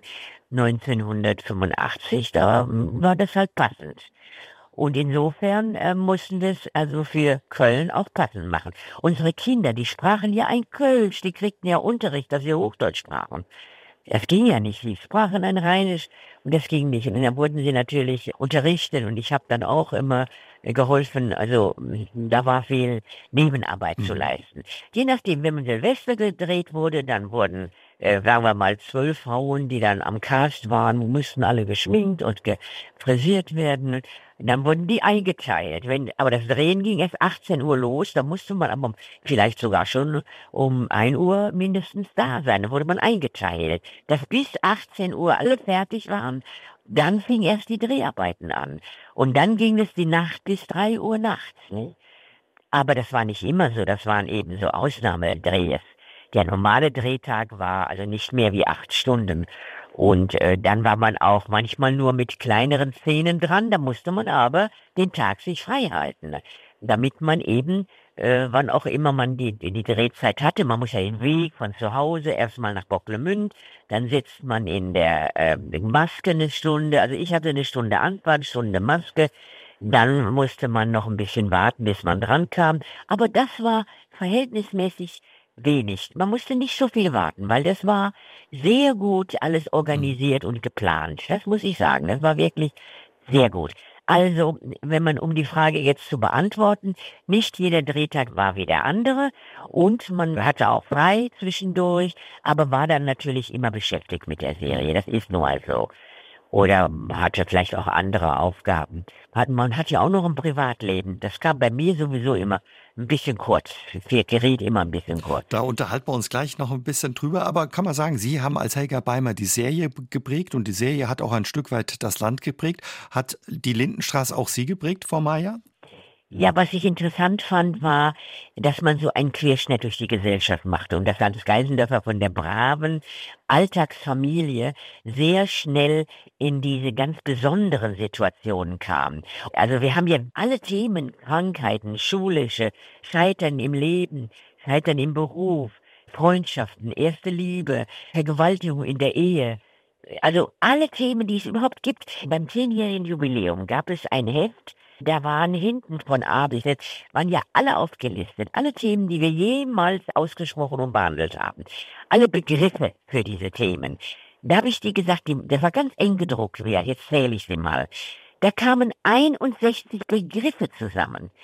neunzehnhundertfünfundachtzig, da war das halt passend. Und insofern äh, mussten wir es also für Köln auch passend machen. Unsere Kinder, die sprachen ja ein Kölsch, die kriegten ja Unterricht, dass sie Hochdeutsch sprachen. Das ging ja nicht, sie sprachen ein Rheinisch und das ging nicht. Und dann wurden sie natürlich unterrichtet und ich habe dann auch immer äh, geholfen, also da war viel Nebenarbeit zu Mhm. leisten. Je nachdem, wenn man Silvester gedreht wurde, dann wurden, äh, sagen wir mal, zwölf Frauen, die dann am Cast waren, mussten alle geschminkt und gefrisiert werden. Und dann wurden die eingeteilt. Wenn, aber das Drehen ging erst achtzehn Uhr los, da musste man aber vielleicht sogar schon um ein Uhr mindestens da sein. Da wurde man eingeteilt, dass bis achtzehn Uhr alle fertig waren. Dann fing erst die Dreharbeiten an. Und dann ging es die Nacht bis drei Uhr nachts. Ne? Aber das war nicht immer so, das waren eben so Ausnahmedrehs. Der normale Drehtag war also nicht mehr wie acht Stunden. Und äh, dann war man auch manchmal nur mit kleineren Szenen dran, da musste man aber den Tag sich frei halten, damit man eben, äh, wann auch immer man die, die Drehzeit hatte, man muss ja den Weg von zu Hause erstmal nach Bocklemünd, dann sitzt man in der äh, Maske eine Stunde, also ich hatte eine Stunde Anfahrt, eine Stunde Maske, dann musste man noch ein bisschen warten, bis man dran kam, aber das war verhältnismäßig wenig. Man musste nicht so viel warten, weil das war sehr gut alles organisiert und geplant. Das muss ich sagen, das war wirklich sehr gut. Also, wenn man, um die Frage jetzt zu beantworten, nicht jeder Drehtag war wie der andere und man hatte auch frei zwischendurch, aber war dann natürlich immer beschäftigt mit der Serie. Das ist nun mal so. Oder hatte vielleicht auch andere Aufgaben. Hat, man hat ja auch noch ein Privatleben. Das kam bei mir sowieso immer ein bisschen kurz. Viel geriet immer ein bisschen kurz. Da unterhalten wir uns gleich noch ein bisschen drüber. Aber kann man sagen, Sie haben als Helga Beimer die Serie geprägt und die Serie hat auch ein Stück weit das Land geprägt. Hat die Lindenstraße auch Sie geprägt, Frau Mayan? Ja, was ich interessant fand, war, dass man so einen Querschnitt durch die Gesellschaft machte und dass Hans Geisendörfer von der braven Alltagsfamilie sehr schnell in diese ganz besonderen Situationen kam. Also wir haben ja alle Themen, Krankheiten, schulische, Scheitern im Leben, Scheitern im Beruf, Freundschaften, erste Liebe, Vergewaltigung in der Ehe. Also alle Themen, die es überhaupt gibt. Beim zehnjährigen Jubiläum gab es ein Heft, da waren hinten von A bis Z, waren ja alle aufgelistet, alle Themen, die wir jemals ausgesprochen und behandelt haben. Alle Begriffe für diese Themen. Da habe ich dir gesagt, die, das war ganz eng gedruckt, ja, jetzt zähle ich sie mal. Da kamen einundsechzig Begriffe zusammen.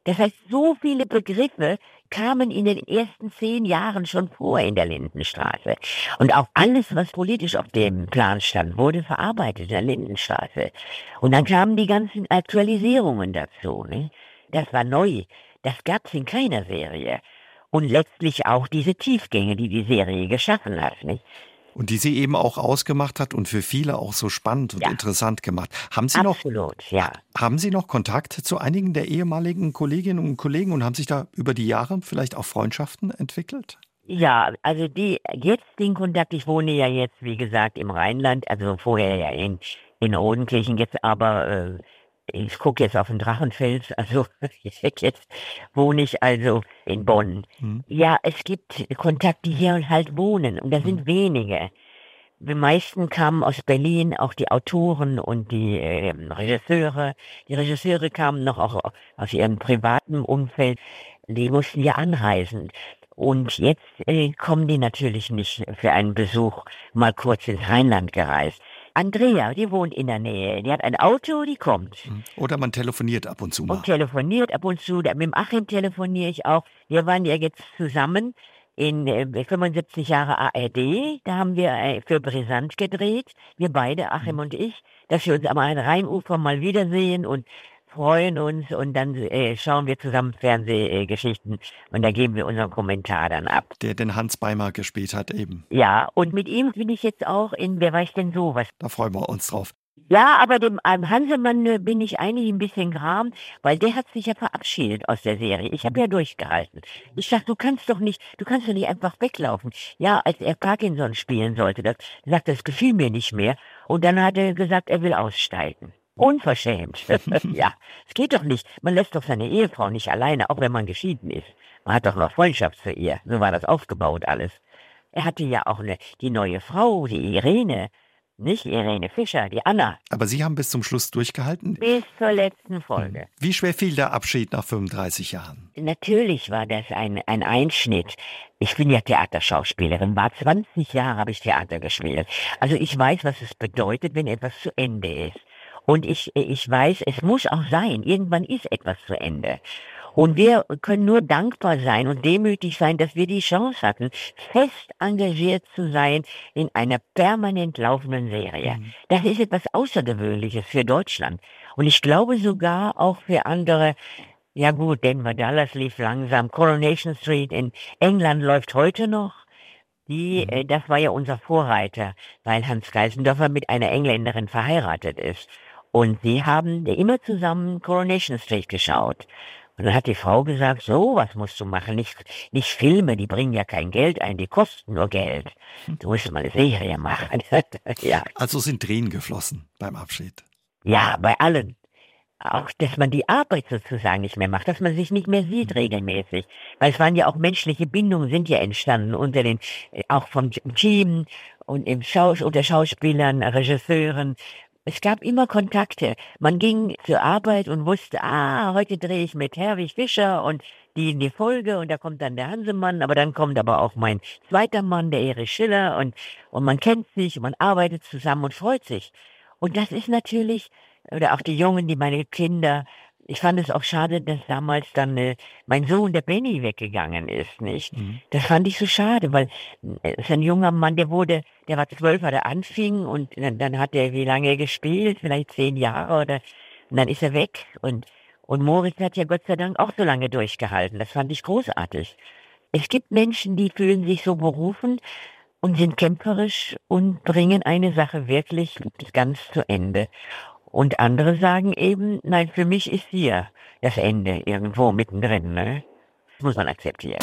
Das heißt, so viele Begriffe kamen in den ersten zehn Jahren schon vor in der Lindenstraße. Und auch alles, was politisch auf dem Plan stand, wurde verarbeitet in der Lindenstraße. Und dann kamen die ganzen Aktualisierungen dazu. Ne? Das war neu. Das gab's in keiner Serie. Und letztlich auch diese Tiefgänge, die die Serie geschaffen hat. Nicht? Und die sie eben auch ausgemacht hat und für viele auch so spannend und ja. interessant gemacht. Haben Sie Absolut, noch, ja. Haben Sie noch Kontakt zu einigen der ehemaligen Kolleginnen und Kollegen und haben sich da über die Jahre vielleicht auch Freundschaften entwickelt? Ja, also die jetzt den Kontakt, ich wohne ja jetzt, wie gesagt, im Rheinland, also vorher ja in, in Odenkirchen, jetzt aber äh, ich gucke jetzt auf den Drachenfels, also jetzt wohne ich also in Bonn. Hm. Ja, es gibt Kontakte, die hier halt wohnen und das sind hm. wenige. Die meisten kamen aus Berlin, auch die Autoren und die äh, Regisseure. Die Regisseure kamen noch auch aus ihrem privaten Umfeld. Die mussten ja anreisen. Und jetzt äh, kommen die natürlich nicht für einen Besuch mal kurz ins Rheinland gereist. Andrea, die wohnt in der Nähe. Die hat ein Auto, die kommt. Oder man telefoniert ab und zu mal. Und telefoniert ab und zu. Mit dem Achim telefoniere ich auch. Wir waren ja jetzt zusammen in äh, fünfundsiebzig Jahre A R D. Da haben wir äh, für Brisant gedreht. Wir beide, Achim mhm. und ich. Dass wir uns am Rheinufer mal wiedersehen und freuen uns. Und dann äh, schauen wir zusammen Fernsehgeschichten. Und da geben wir unseren Kommentar dann ab. Der den Hans Beimer gespielt hat eben. Ja, und mit ihm bin ich jetzt auch in Wer weiß denn sowas. Da freuen wir uns drauf. Ja, aber dem ähm, Hansemann äh, bin ich eigentlich ein bisschen gram, weil der hat sich ja verabschiedet aus der Serie. Ich habe ja durchgehalten. Ich sag, du kannst doch nicht, du kannst doch nicht einfach weglaufen. Ja, als er Parkinson spielen sollte, das sagt, das gefiel mir nicht mehr. Und dann hat er gesagt, er will aussteigen. Unverschämt. Ja, es geht doch nicht. Man lässt doch seine Ehefrau nicht alleine, auch wenn man geschieden ist. Man hat doch noch Freundschaft für ihr. So war das aufgebaut alles. Er hatte ja auch eine, die neue Frau, die Irene. Nicht Irene Fischer, die Anna. Aber Sie haben bis zum Schluss durchgehalten? Bis zur letzten Folge. Wie schwer fiel der Abschied nach fünfunddreißig Jahren? Natürlich war das ein, ein Einschnitt. Ich bin ja Theaterschauspielerin, war zwanzig Jahre habe ich Theater gespielt. Also ich weiß, was es bedeutet, wenn etwas zu Ende ist. Und ich, ich weiß, es muss auch sein, irgendwann ist etwas zu Ende. Und wir können nur dankbar sein und demütig sein, dass wir die Chance hatten, fest engagiert zu sein in einer permanent laufenden Serie. Mhm. Das ist etwas Außergewöhnliches für Deutschland. Und ich glaube sogar auch für andere. Ja gut, Denver Dallas lief langsam. Coronation Street in England läuft heute noch. Die, äh, das war ja unser Vorreiter, weil Hans Geisendorfer mit einer Engländerin verheiratet ist. Und sie haben immer zusammen Coronation Street geschaut. Und dann hat die Frau gesagt, so, was musst du machen? Nicht, nicht Filme, die bringen ja kein Geld ein, die kosten nur Geld. Du musst mal eine Serie machen. Ja. Also sind Tränen geflossen beim Abschied? Ja, bei allen. Auch, dass man die Arbeit sozusagen nicht mehr macht, dass man sich nicht mehr sieht regelmäßig. Weil es waren ja auch menschliche Bindungen, sind ja entstanden unter den, auch vom Team und im Schaus, unter Schauspielern, Regisseuren. Es gab immer Kontakte. Man ging zur Arbeit und wusste, ah, heute drehe ich mit Herwig Fischer und die in die Folge und da kommt dann der Hansemann, aber dann kommt aber auch mein zweiter Mann, der Erich Schiller und, und man kennt sich und man arbeitet zusammen und freut sich. Und das ist natürlich, oder auch die Jungen, die meine Kinder, ich fand es auch schade, dass damals dann äh, mein Sohn, der Benny, weggegangen ist, nicht? Mhm. Das fand ich so schade, weil es ist ein junger Mann, der wurde, der war zwölf, als er anfing und dann, dann hat er wie lange gespielt, vielleicht zehn Jahre oder, und dann ist er weg und, und Moritz hat ja Gott sei Dank auch so lange durchgehalten. Das fand ich großartig. Es gibt Menschen, die fühlen sich so berufen und sind kämpferisch und bringen eine Sache wirklich ganz zu Ende. Und andere sagen eben, nein, für mich ist hier das Ende irgendwo mittendrin. Ne? Das muss man akzeptieren.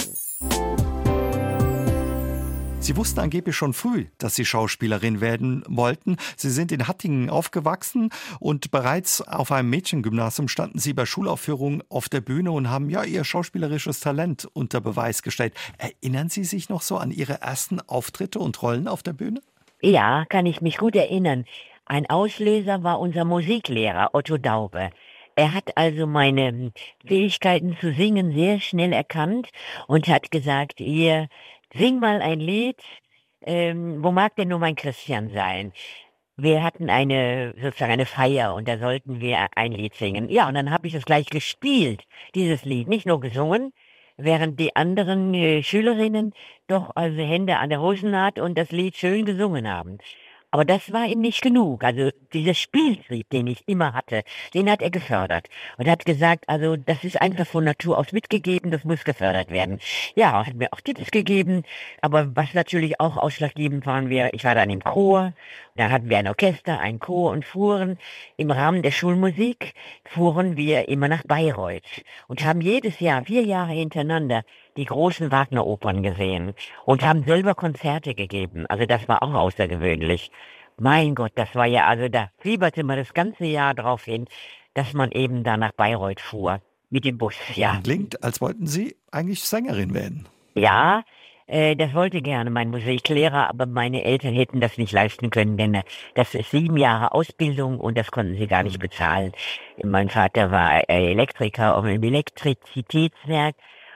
Sie wussten angeblich schon früh, dass Sie Schauspielerin werden wollten. Sie sind in Hattingen aufgewachsen und bereits auf einem Mädchengymnasium standen Sie bei Schulaufführungen auf der Bühne und haben ja Ihr schauspielerisches Talent unter Beweis gestellt. Erinnern Sie sich noch so an Ihre ersten Auftritte und Rollen auf der Bühne? Ja, kann ich mich gut erinnern. Ein Auslöser war unser Musiklehrer Otto Daube. Er hat also meine Fähigkeiten zu singen sehr schnell erkannt und hat gesagt, ihr sing mal ein Lied, ähm, wo mag denn nur mein Christian sein? Wir hatten eine, sozusagen eine Feier und da sollten wir ein Lied singen. Ja, und dann habe ich es gleich gespielt, dieses Lied, nicht nur gesungen, während die anderen äh, Schülerinnen doch also Hände an der Hosennaht und das Lied schön gesungen haben. Aber das war ihm nicht genug. Also dieser Spieltrieb, den ich immer hatte, den hat er gefördert. Und hat gesagt, also das ist einfach von Natur aus mitgegeben, das muss gefördert werden. Ja, hat mir auch Tipps gegeben. Aber was natürlich auch ausschlaggebend waren wir, ich war dann im Chor, dann hatten wir ein Orchester, ein Chor und fuhren im Rahmen der Schulmusik, fuhren wir immer nach Bayreuth und haben jedes Jahr, vier Jahre hintereinander, die großen Wagner-Opern gesehen und haben selber Konzerte gegeben. Also das war auch außergewöhnlich. Mein Gott, das war ja, also da fieberte man das ganze Jahr drauf hin, dass man eben da nach Bayreuth fuhr. Mit dem Bus, ja. Klingt, als wollten Sie eigentlich Sängerin werden. Ja, äh, das wollte gerne mein Musiklehrer, aber meine Eltern hätten das nicht leisten können, denn äh, das ist sieben Jahre Ausbildung und das konnten sie gar nicht bezahlen. Mein Vater war äh, Elektriker auf einem Elektrizitätswerk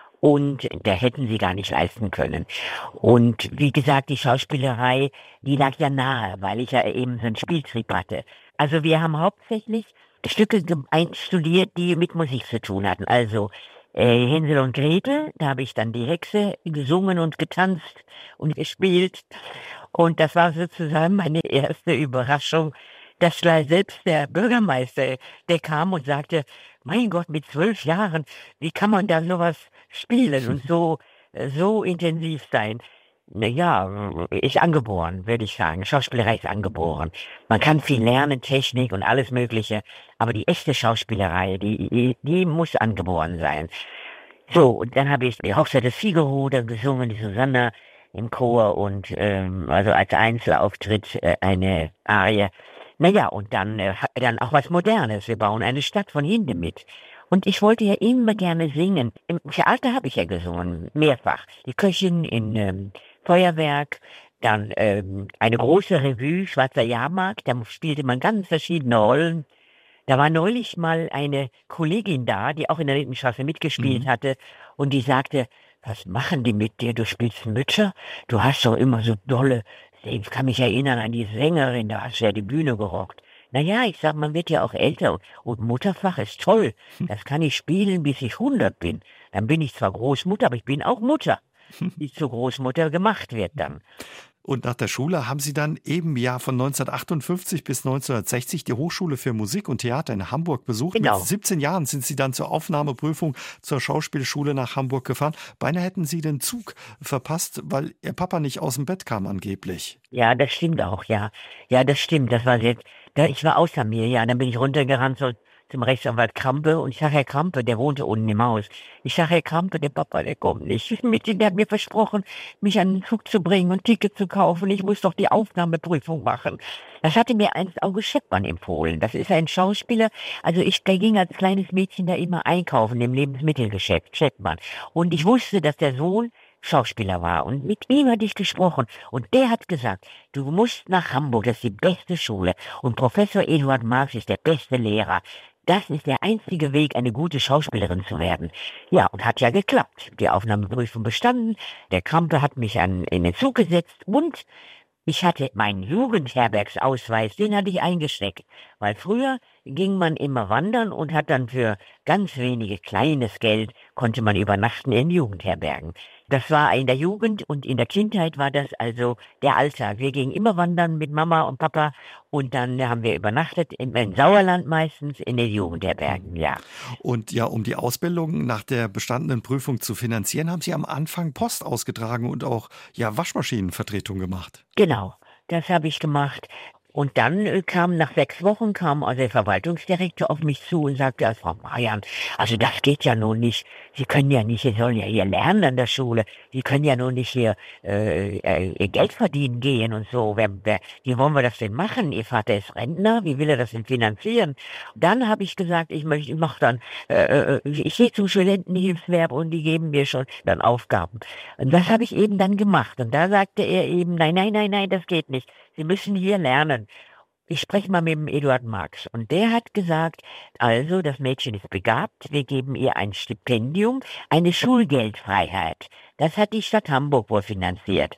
und da hätten sie gar nicht leisten können. Und wie gesagt, die Schauspielerei, die lag ja nahe, weil ich ja eben so einen Spieltrieb hatte. Also wir haben hauptsächlich Stücke ge- einstudiert, die mit Musik zu tun hatten. Also äh, Hänsel und Gretel, da habe ich dann die Hexe gesungen und getanzt und gespielt. Und das war sozusagen meine erste Überraschung, dass gleich selbst der Bürgermeister, der kam und sagte, mein Gott, mit zwölf Jahren, wie kann man da sowas spielen und so, äh, so intensiv sein? Na ja, ist angeboren, würde ich sagen. Schauspielerei ist angeboren. Man kann viel lernen, Technik und alles Mögliche, aber die echte Schauspielerei, die, die, die muss angeboren sein. So, und dann habe ich die Hochzeit des Figaro da gesungen, die Susanna im Chor und ähm, also als Einzelauftritt äh, eine Arie. Naja, und dann, äh, ha- dann auch was Modernes. Wir bauen eine Stadt von hinten mit. Und ich wollte ja immer gerne singen. Im Theater habe ich ja gesungen, mehrfach. Die Köchin in ähm, Feuerwerk, dann ähm, eine große Revue, Schwarzer Jahrmarkt, da spielte man ganz verschiedene Rollen. Da war neulich mal eine Kollegin da, die auch in der Lindenstraße mitgespielt Mhm. hatte und die sagte, was machen die mit dir? Du spielst Mütter? Du hast doch immer so dolle, ich kann mich erinnern an die Sängerin, da hast du ja die Bühne gerockt. Na ja, ich sag, man wird ja auch älter und Mutterfach ist toll. Das kann ich spielen, bis ich hundert bin. Dann bin ich zwar Großmutter, aber ich bin auch Mutter, die zur Großmutter gemacht wird dann. Und nach der Schule haben Sie dann eben ja von neunzehnhundertachtundfünfzig bis neunzehnhundertsechzig die Hochschule für Musik und Theater in Hamburg besucht. Mit Genau. siebzehn Jahren sind Sie dann zur Aufnahmeprüfung zur Schauspielschule nach Hamburg gefahren. Beinahe hätten Sie den Zug verpasst, weil Ihr Papa nicht aus dem Bett kam angeblich. Ja, das stimmt auch, ja. Ja, das stimmt. Das war jetzt, da, ich war außer mir, ja. Dann bin ich runtergerannt so, zum Rechtsanwalt Krampe und ich sag, Herr Krampe, der wohnte unten im Haus. Ich sag, Herr Krampe, der Papa, der kommt nicht. Mit, der hat mir versprochen, mich an den Zug zu bringen und Ticket zu kaufen. Ich muss doch die Aufnahmeprüfung machen. Das hatte mir einst August Scheppmann empfohlen. Das ist ein Schauspieler. Also ich, der ging als kleines Mädchen da immer einkaufen im Lebensmittelgeschäft, Scheppmann. Und ich wusste, dass der Sohn Schauspieler war. Und mit ihm hatte ich gesprochen. Und der hat gesagt, du musst nach Hamburg, das ist die beste Schule. Und Professor Eduard Marx ist der beste Lehrer. Das ist der einzige Weg, eine gute Schauspielerin zu werden. Ja, und hat ja geklappt. Die Aufnahmeprüfung bestanden. Der Krampe hat mich an, in den Zug gesetzt und ich hatte meinen Jugendherbergsausweis, den hatte ich eingesteckt. Weil früher ging man immer wandern und hat dann für ganz wenige kleines Geld konnte man übernachten in Jugendherbergen. Das war in der Jugend und in der Kindheit war das also der Alltag. Wir gingen immer wandern mit Mama und Papa und dann haben wir übernachtet im, im Sauerland meistens in den Jugendherbergen, ja. Und ja, um die Ausbildung nach der bestandenen Prüfung zu finanzieren, haben Sie am Anfang Post ausgetragen und auch ja Waschmaschinenvertretung gemacht. Genau, das habe ich gemacht. Und dann äh, kam, nach sechs Wochen kam also der Verwaltungsdirektor auf mich zu und sagte, also, Frau Marian, also das geht ja nun nicht. Sie können ja nicht, Sie sollen ja hier lernen an der Schule. Sie können ja nun nicht hier äh, äh, Ihr Geld verdienen gehen und so. Wer, wer, wie wollen wir das denn machen? Ihr Vater ist Rentner, wie will er das denn finanzieren? Dann habe ich gesagt, ich möchte, ich mache dann, äh, äh, ich gehe zum Studentenhilfswerk und die geben mir schon dann Aufgaben. Und das habe ich eben dann gemacht. Und da sagte er eben, nein, nein, nein, nein, das geht nicht. Sie müssen hier lernen. Ich spreche mal mit dem Eduard Marx und der hat gesagt, also das Mädchen ist begabt, wir geben ihr ein Stipendium, eine Schulgeldfreiheit. Das hat die Stadt Hamburg wohl finanziert.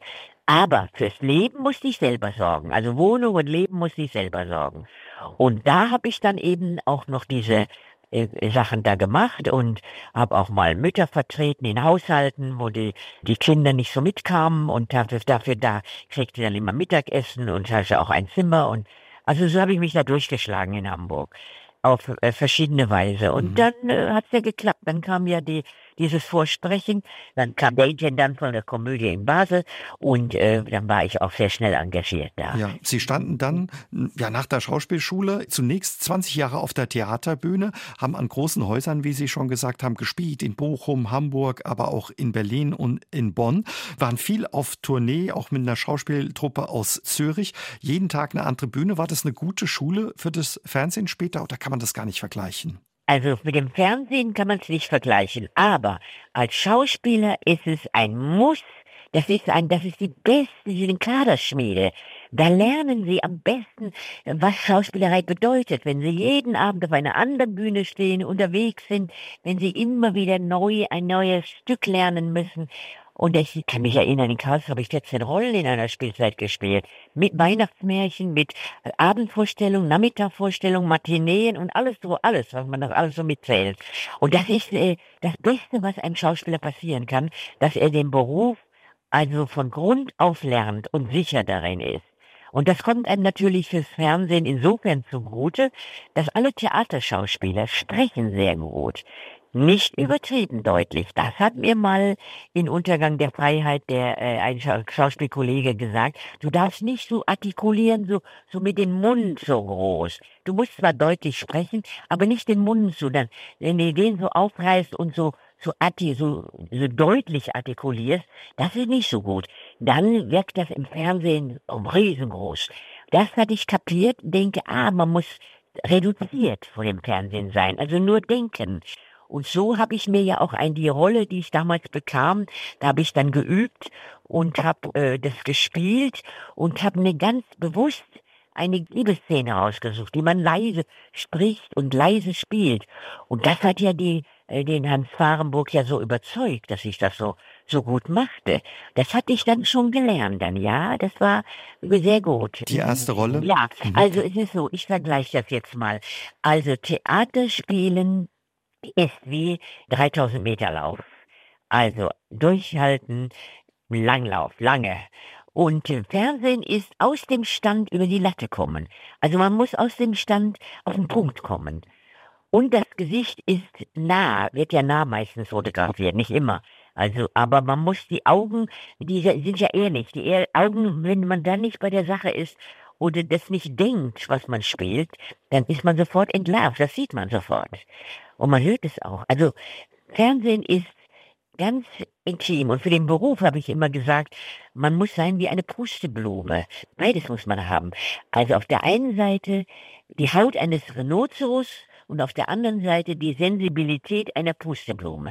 Aber fürs Leben musste ich selber sorgen. Also Wohnung und Leben musste ich selber sorgen. Und da habe ich dann eben auch noch diese äh, Sachen da gemacht und habe auch mal Mütter vertreten in Haushalten, wo die, die Kinder nicht so mitkamen und dafür, dafür da kriegte dann immer Mittagessen und hatte auch ein Zimmer und also so habe ich mich da durchgeschlagen in Hamburg auf äh, verschiedene Weise. Und Mhm. dann äh, hat's ja geklappt. Dann kam ja die, dieses Vorsprechen, dann kam der Intendant von der Komödie in Basel und äh, dann war ich auch sehr schnell engagiert da. Ja, Sie standen dann ja nach der Schauspielschule zunächst zwanzig Jahre auf der Theaterbühne, haben an großen Häusern, wie Sie schon gesagt haben, gespielt, in Bochum, Hamburg, aber auch in Berlin und in Bonn, waren viel auf Tournee, auch mit einer Schauspieltruppe aus Zürich, jeden Tag eine andere Bühne. War das eine gute Schule für das Fernsehen später oder kann man das gar nicht vergleichen? Also mit dem Fernsehen kann man es nicht vergleichen, aber als Schauspieler ist es ein Muss. Das ist ein, das ist die beste, die Kaderschmiede. Da lernen Sie am besten, was Schauspielerei bedeutet, wenn Sie jeden Abend auf einer anderen Bühne stehen, unterwegs sind, wenn Sie immer wieder neu ein neues Stück lernen müssen. Und ich kann mich erinnern, in Karlsruhe habe ich vierzehn Rollen in einer Spielzeit gespielt. Mit Weihnachtsmärchen, mit Abendvorstellungen, Nachmittagvorstellungen, Matineen und alles so, alles, was man das alles so mitzählt. Und das ist äh, das Beste, was einem Schauspieler passieren kann, dass er den Beruf also von Grund auf lernt und sicher darin ist. Und das kommt einem natürlich fürs Fernsehen insofern zugute, dass alle Theaterschauspieler sprechen sehr gut. Nicht übertrieben deutlich. Das hat mir mal in Untergang der Freiheit der äh, ein Schau Schauspielkollege gesagt. Du darfst nicht so artikulieren, so so mit dem Mund so groß. Du musst zwar deutlich sprechen, aber nicht den Mund so, dann, wenn du den so aufreißt und so so, arti so so deutlich artikulierst, das ist nicht so gut. Dann wirkt das im Fernsehen riesengroß. Das hatte ich kapiert, denke, ah, man muss reduziert vor dem Fernsehen sein, also nur denken. Und so habe ich mir ja auch ein die Rolle, die ich damals bekam, da habe ich dann geübt und habe äh, das gespielt und habe mir ganz bewusst eine Liebesszene rausgesucht, die man leise spricht und leise spielt. Und das hat ja die, äh, den Hans Fahrenburg ja so überzeugt, dass ich das so so gut machte. Das hatte ich dann schon gelernt dann, ja, das war sehr gut. Die erste Rolle? Ja, Mhm. also es ist so, ich vergleiche das jetzt mal. Also Theater spielen ist wie dreitausend Meter Lauf. Also durchhalten, Langlauf, lange. Und äh, Fernsehen ist aus dem Stand über die Latte kommen. Also man muss aus dem Stand auf den Punkt kommen. Und das Gesicht ist nah, wird ja nah meistens fotografiert, nicht immer. Also, aber man muss die Augen, die se- sind ja ehrlich, die ehr Augen, wenn man dann nicht bei der Sache ist oder das nicht denkt, was man spielt, dann ist man sofort entlarvt, das sieht man sofort. Und man hört es auch. Also, Fernsehen ist ganz intim. Und für den Beruf habe ich immer gesagt, man muss sein wie eine Pusteblume. Beides muss man haben. Also auf der einen Seite die Haut eines Rhinoceros und auf der anderen Seite die Sensibilität einer Pusteblume.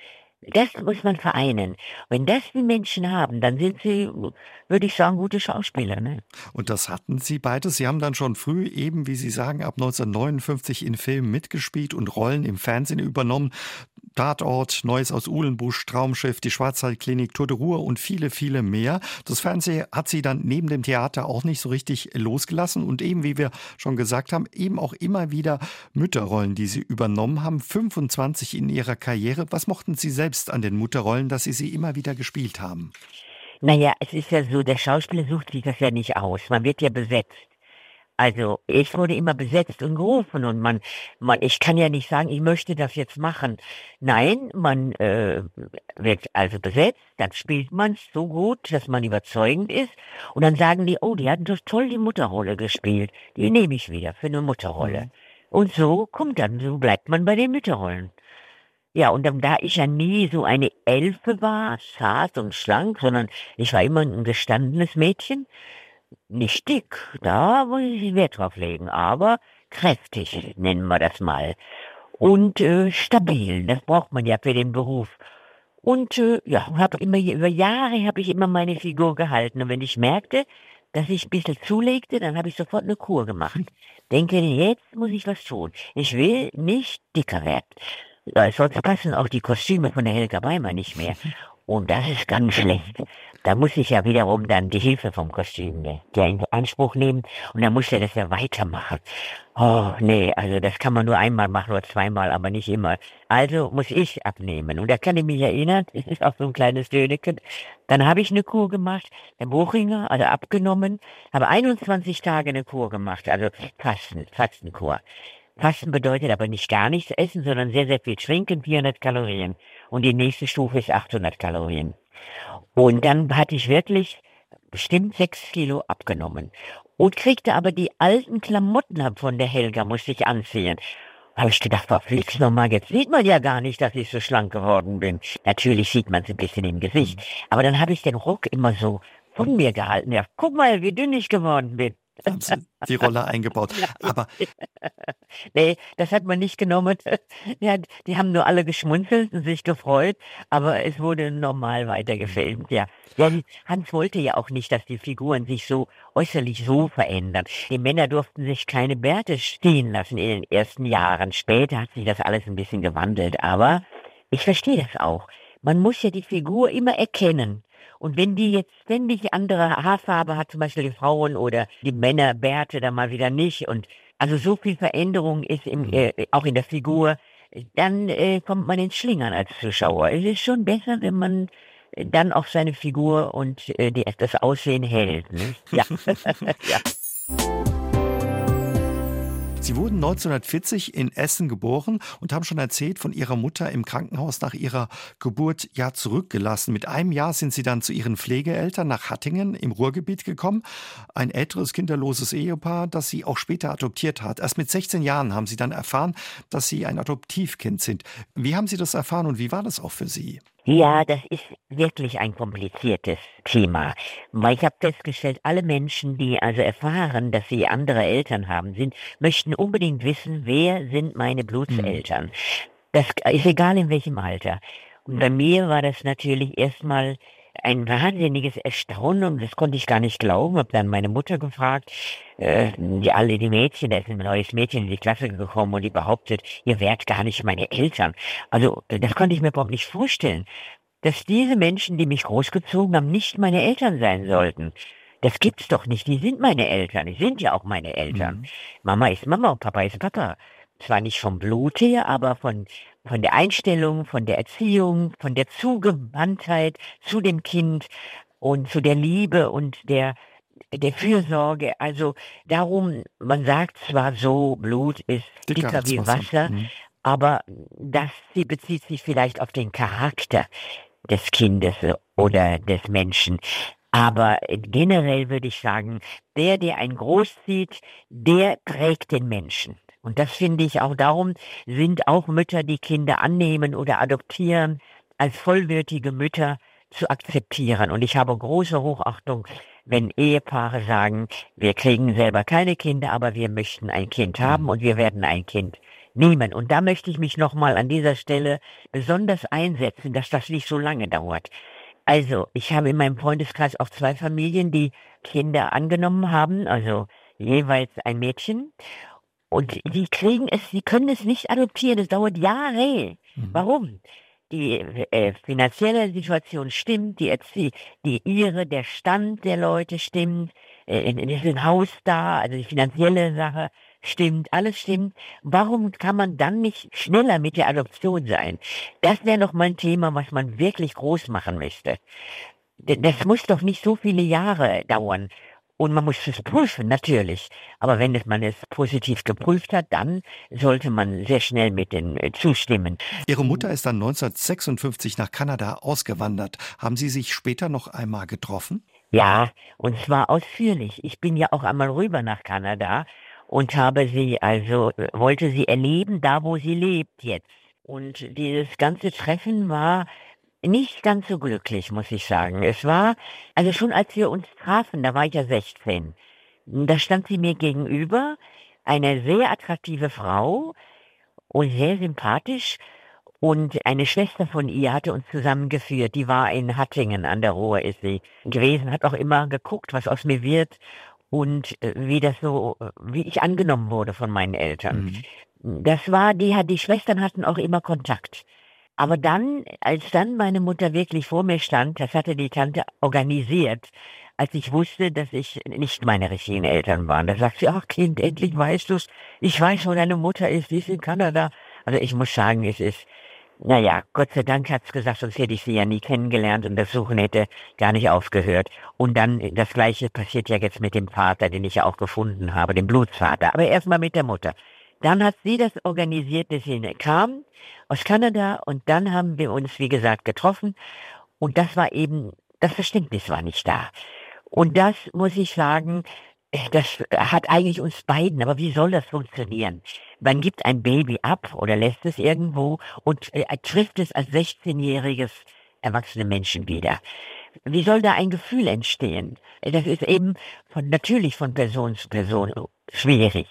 Das muss man vereinen. Wenn das die Menschen haben, dann sind sie, würde ich sagen, gute Schauspieler. Ne? Und das hatten Sie beides. Sie haben dann schon früh eben, wie Sie sagen, ab neunzehnhundertneunundfünfzig in Filmen mitgespielt und Rollen im Fernsehen übernommen. Tatort, Neues aus Uhlenbusch, Traumschiff, die Schwarzwaldklinik, Tour de Ruhr und viele, viele mehr. Das Fernsehen hat Sie dann neben dem Theater auch nicht so richtig losgelassen und eben, wie wir schon gesagt haben, eben auch immer wieder Mütterrollen, die Sie übernommen haben, fünfundzwanzig in Ihrer Karriere. Was mochten Sie selbst an den Mutterrollen, dass Sie sie immer wieder gespielt haben? Naja, es ist ja so, der Schauspieler sucht sich das ja nicht aus. Man wird ja besetzt. Also ich wurde immer besetzt und gerufen und man, man, ich kann ja nicht sagen, ich möchte das jetzt machen. Nein, man äh, wird also besetzt, dann spielt man es so gut, dass man überzeugend ist und dann sagen die, oh, die hatten doch toll die Mutterrolle gespielt, die nehme ich wieder für eine Mutterrolle. Und so kommt dann, so bleibt man bei den Mütterrollen. Ja, und dann, da ich ja nie so eine Elfe war, zart und schlank, sondern ich war immer ein gestandenes Mädchen, nicht dick, da muss ich Wert drauf legen, aber kräftig, nennen wir das mal. Und äh, stabil, das braucht man ja für den Beruf. Und äh, ja, habe immer über Jahre habe ich immer meine Figur gehalten. Und wenn ich merkte, dass ich ein bisschen zulegte, dann habe ich sofort eine Kur gemacht. Denke, jetzt muss ich was tun. Ich will nicht dicker werden. Ja, sonst passen auch die Kostüme von der Helga Beimer nicht mehr. Und das ist ganz schlecht. Da muss ich ja wiederum dann die Hilfe vom Kostüm, ne, der in Anspruch nehmen und dann muss er das ja weitermachen. Oh, nee, also das kann man nur einmal machen oder zweimal, aber nicht immer. Also muss ich abnehmen. Und da kann ich mich erinnern, es ist auch so ein kleines Döneken. Dann habe ich eine Kur gemacht, der Buchinger, also abgenommen, habe einundzwanzig Tage eine Kur gemacht, also Fasten, Fastenkur. Fasten bedeutet aber nicht gar nichts essen, sondern sehr, sehr viel trinken, vierhundert Kalorien. Und die nächste Stufe ist achthundert Kalorien. Und dann hatte ich wirklich bestimmt sechs Kilo abgenommen. Und kriegte aber die alten Klamotten ab von der Helga, musste ich anziehen. Habe ich gedacht, verflixt nochmal, jetzt sieht man ja gar nicht, dass ich so schlank geworden bin. Natürlich sieht man es ein bisschen im Gesicht. Aber dann habe ich den Ruck immer so von mir gehalten. Ja, guck mal, wie dünn ich geworden bin. Haben Sie die Rolle eingebaut. Aber nee, das hat man nicht genommen. Ja, die haben nur alle geschmunzelt und sich gefreut, aber es wurde normal weitergefilmt, ja. Ja, Hans wollte ja auch nicht, dass die Figuren sich so äußerlich so verändern. Die Männer durften sich keine Bärte stehen lassen in den ersten Jahren. Später hat sich das alles ein bisschen gewandelt, aber ich verstehe das auch. Man muss ja die Figur immer erkennen. Und wenn die jetzt ständig andere Haarfarbe hat, zum Beispiel die Frauen oder die Männer, Bärte dann mal wieder nicht, und also so viel Veränderung ist im, äh, auch in der Figur, dann äh, kommt man ins Schlingern als Zuschauer. Es ist schon besser, wenn man äh, dann auch seine Figur und äh, die, das Aussehen hält. Ne? Ja. Ja. Sie wurden neunzehnhundertvierzig in Essen geboren und haben schon erzählt, von Ihrer Mutter im Krankenhaus nach ihrer Geburt ja zurückgelassen. Mit einem Jahr sind Sie dann zu Ihren Pflegeeltern nach Hattingen im Ruhrgebiet gekommen. Ein älteres, kinderloses Ehepaar, das Sie auch später adoptiert hat. Erst mit sechzehn Jahren haben Sie dann erfahren, dass Sie ein Adoptivkind sind. Wie haben Sie das erfahren und wie war das auch für Sie? Ja, das ist wirklich ein kompliziertes Thema, weil ich habe festgestellt, alle Menschen, die also erfahren, dass sie andere Eltern haben, sind, möchten unbedingt wissen, wer sind meine Blutseltern. Das ist egal in welchem Alter. Und bei mir war das natürlich erstmal ein wahnsinniges Erstaunen und das konnte ich gar nicht glauben. Habe dann meine Mutter gefragt, äh, die alle die Mädchen, da ist ein neues Mädchen in die Klasse gekommen und die behauptet, ihr wärt gar nicht meine Eltern. Also das konnte ich mir überhaupt nicht vorstellen, dass diese Menschen, die mich großgezogen haben, nicht meine Eltern sein sollten. Das gibt's doch nicht. Die sind meine Eltern. Die sind ja auch meine Eltern. Mhm. Mama ist Mama und Papa ist Papa. Zwar nicht vom Blut her, aber von von der Einstellung, von der Erziehung, von der Zugewandtheit zu dem Kind und zu der Liebe und der der Fürsorge. Also darum, man sagt zwar so, Blut ist dicker, dicker wie Wasser, Wasser mhm. aber das sie bezieht sich vielleicht auf den Charakter des Kindes oder des Menschen. Aber generell würde ich sagen, der, der einen großzieht, der prägt den Menschen. Und das finde ich auch, darum sind auch Mütter, die Kinder annehmen oder adoptieren, als vollwertige Mütter zu akzeptieren. Und ich habe große Hochachtung, wenn Ehepaare sagen, wir kriegen selber keine Kinder, aber wir möchten ein Kind haben und wir werden ein Kind nehmen. Und da möchte ich mich nochmal an dieser Stelle besonders einsetzen, dass das nicht so lange dauert. Also, ich habe in meinem Freundeskreis auch zwei Familien, die Kinder angenommen haben, also jeweils ein Mädchen. Und die kriegen es, die können es nicht adoptieren, es dauert Jahre. Mhm. Warum? Die äh, finanzielle Situation stimmt, die, Erzie- die ihre, der Stand der Leute stimmt, äh, es ist ein Haus da, also die finanzielle Sache stimmt, alles stimmt. Warum kann man dann nicht schneller mit der Adoption sein? Das wäre noch mal ein Thema, was man wirklich groß machen müsste. D- Das muss doch nicht so viele Jahre dauern. Und man muss es prüfen, natürlich. Aber wenn es, man es positiv geprüft hat, dann sollte man sehr schnell mit den äh, zustimmen. Ihre Mutter ist dann neunzehnhundertsechsundfünfzig nach Kanada ausgewandert. Haben Sie sich später noch einmal getroffen? Ja, und zwar ausführlich. Ich bin ja auch einmal rüber nach Kanada und habe sie, also äh, wollte sie erleben, da wo sie lebt jetzt. Und dieses ganze Treffen war nicht ganz so glücklich, muss ich sagen. Es war, also schon als wir uns trafen, da war ich ja sechzehn, da stand sie mir gegenüber, eine sehr attraktive Frau und sehr sympathisch. Und eine Schwester von ihr hatte uns zusammengeführt, die war in Hattingen an der Ruhr, ist sie gewesen, hat auch immer geguckt, was aus mir wird und äh, wie das so, äh, wie ich angenommen wurde von meinen Eltern. Mhm. Das war, die, hat- die Schwestern hatten auch immer Kontakt. Aber dann, als dann meine Mutter wirklich vor mir stand, das hatte die Tante organisiert, als ich wusste, dass ich nicht meine richtigen Eltern waren. Da sagt sie, ach Kind, endlich weißt du's. Ich weiß, wo deine Mutter ist, die ist in Kanada. Also ich muss sagen, es ist, naja, Gott sei Dank hat's gesagt, sonst hätte ich sie ja nie kennengelernt und das Suchen hätte gar nicht aufgehört. Und dann, das Gleiche passiert ja jetzt mit dem Vater, den ich ja auch gefunden habe, dem Blutsvater. Aber erstmal mit der Mutter. Dann hat sie das organisiert, dass sie kam aus Kanada und dann haben wir uns, wie gesagt, getroffen und das war eben, das Verständnis war nicht da. Und das muss ich sagen, das hat eigentlich uns beiden, aber wie soll das funktionieren? Man gibt ein Baby ab oder lässt es irgendwo und äh, trifft es als sechzehnjähriges erwachsene Menschen wieder. Wie soll da ein Gefühl entstehen? Das ist eben von, natürlich von Person zu Person schwierig.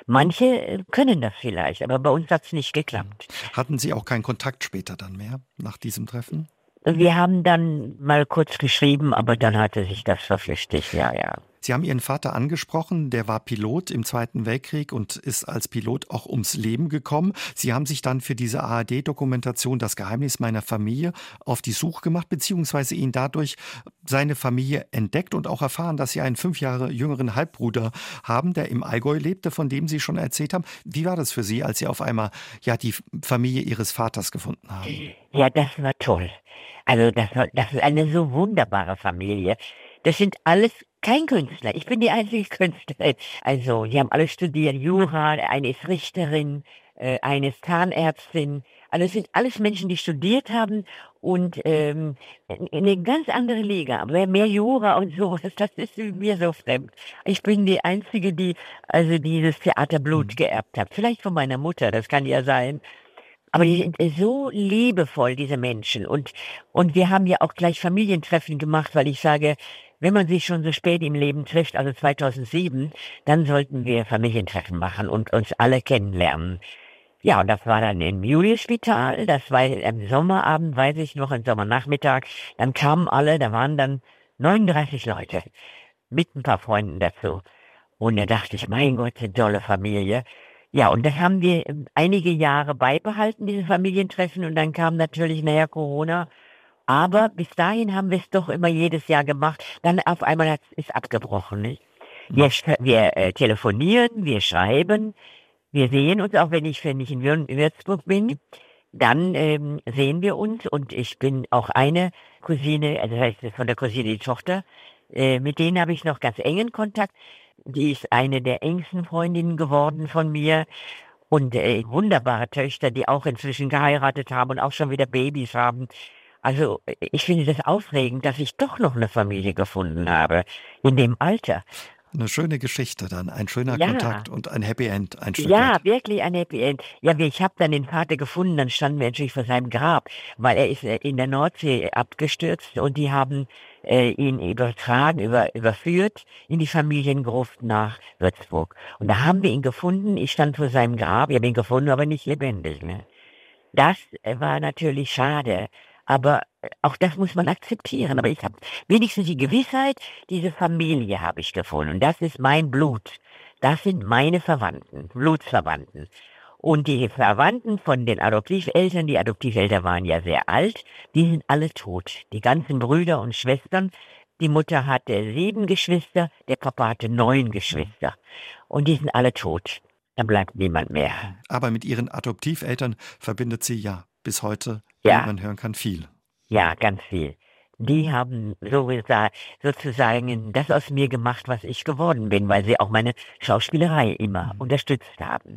Manche können das vielleicht, aber bei uns hat's nicht geklappt. Hatten Sie auch keinen Kontakt später dann mehr nach diesem Treffen? Wir haben dann mal kurz geschrieben, aber dann hatte sich das verflüchtigt, ja, ja. Sie haben Ihren Vater angesprochen, der war Pilot im Zweiten Weltkrieg und ist als Pilot auch ums Leben gekommen. Sie haben sich dann für diese A R D-Dokumentation Das Geheimnis meiner Familie auf die Suche gemacht, beziehungsweise ihn dadurch seine Familie entdeckt und auch erfahren, dass Sie einen fünf Jahre jüngeren Halbbruder haben, der im Allgäu lebte, von dem Sie schon erzählt haben. Wie war das für Sie, als Sie auf einmal ja die Familie Ihres Vaters gefunden haben? Ja, das war toll. Also das, war, das ist eine so wunderbare Familie. Das sind alles kein Künstler. Ich bin die einzige Künstlerin. Also, die haben alle studiert, Jura, eine ist Richterin, äh, eine ist Zahnärztin. Also, es sind alles Menschen, die studiert haben und ähm, in eine ganz andere Liga. Aber mehr Jura und so, das, das ist mir so fremd. Ich bin die Einzige, die also dieses Theaterblut geerbt hat. Vielleicht von meiner Mutter, das kann ja sein. Aber die sind so liebevoll, diese Menschen. Und, und wir haben ja auch gleich Familientreffen gemacht, weil ich sage, wenn man sich schon so spät im Leben trifft, also zweitausendsieben, dann sollten wir Familientreffen machen und uns alle kennenlernen. Ja, und das war dann im Juliusspital, das war am Sommerabend, weiß ich noch, am Sommernachmittag. Dann kamen alle, da waren dann neununddreißig Leute, mit ein paar Freunden dazu. Und da dachte ich, mein Gott, eine tolle Familie. Ja, und das haben wir einige Jahre beibehalten, diese Familientreffen. Und dann kam natürlich nachher Corona. Aber bis dahin haben wir es doch immer jedes Jahr gemacht. Dann auf einmal hat es abgebrochen. Nicht? Wir, wir äh, telefonieren, wir schreiben, wir sehen uns, auch wenn ich, wenn ich in Würz- Würzburg bin. Dann ähm, sehen wir uns und ich bin auch eine Cousine, also das heißt von der Cousine die Tochter, äh, mit denen habe ich noch ganz engen Kontakt. Die ist eine der engsten Freundinnen geworden von mir und äh, wunderbare Töchter, die auch inzwischen geheiratet haben und auch schon wieder Babys haben. Also ich finde das aufregend, dass ich doch noch eine Familie gefunden habe in dem Alter. Eine schöne Geschichte dann, ein schöner Ja. Kontakt und ein Happy End, ein Stück Ja, weit. wirklich ein Happy End. Ja, ich habe dann den Vater gefunden, dann standen wir natürlich vor seinem Grab, weil er ist äh, in der Nordsee abgestürzt und die haben äh, ihn übertragen, über, überführt in die Familiengruft nach Würzburg. Und da haben wir ihn gefunden, ich stand vor seinem Grab, ich habe ihn gefunden, aber nicht lebendig. Ne? Das äh, war natürlich schade, aber äh, auch das muss man akzeptieren. Aber ich habe wenigstens die Gewissheit, diese Familie habe ich gefunden. Und das ist mein Blut. Das sind meine Verwandten, Blutsverwandten. Und die Verwandten von den Adoptiveltern, die Adoptiveltern waren ja sehr alt, die sind alle tot. Die ganzen Brüder und Schwestern. Die Mutter hatte sieben Geschwister, der Papa hatte neun Geschwister. Und die sind alle tot. Da bleibt niemand mehr. Aber mit Ihren Adoptiveltern verbindet Sie ja bis heute, Ja. wie man hören kann, viel. Ja, ganz viel. Die haben so gesa- sozusagen das aus mir gemacht, was ich geworden bin, weil sie auch meine Schauspielerei immer unterstützt haben.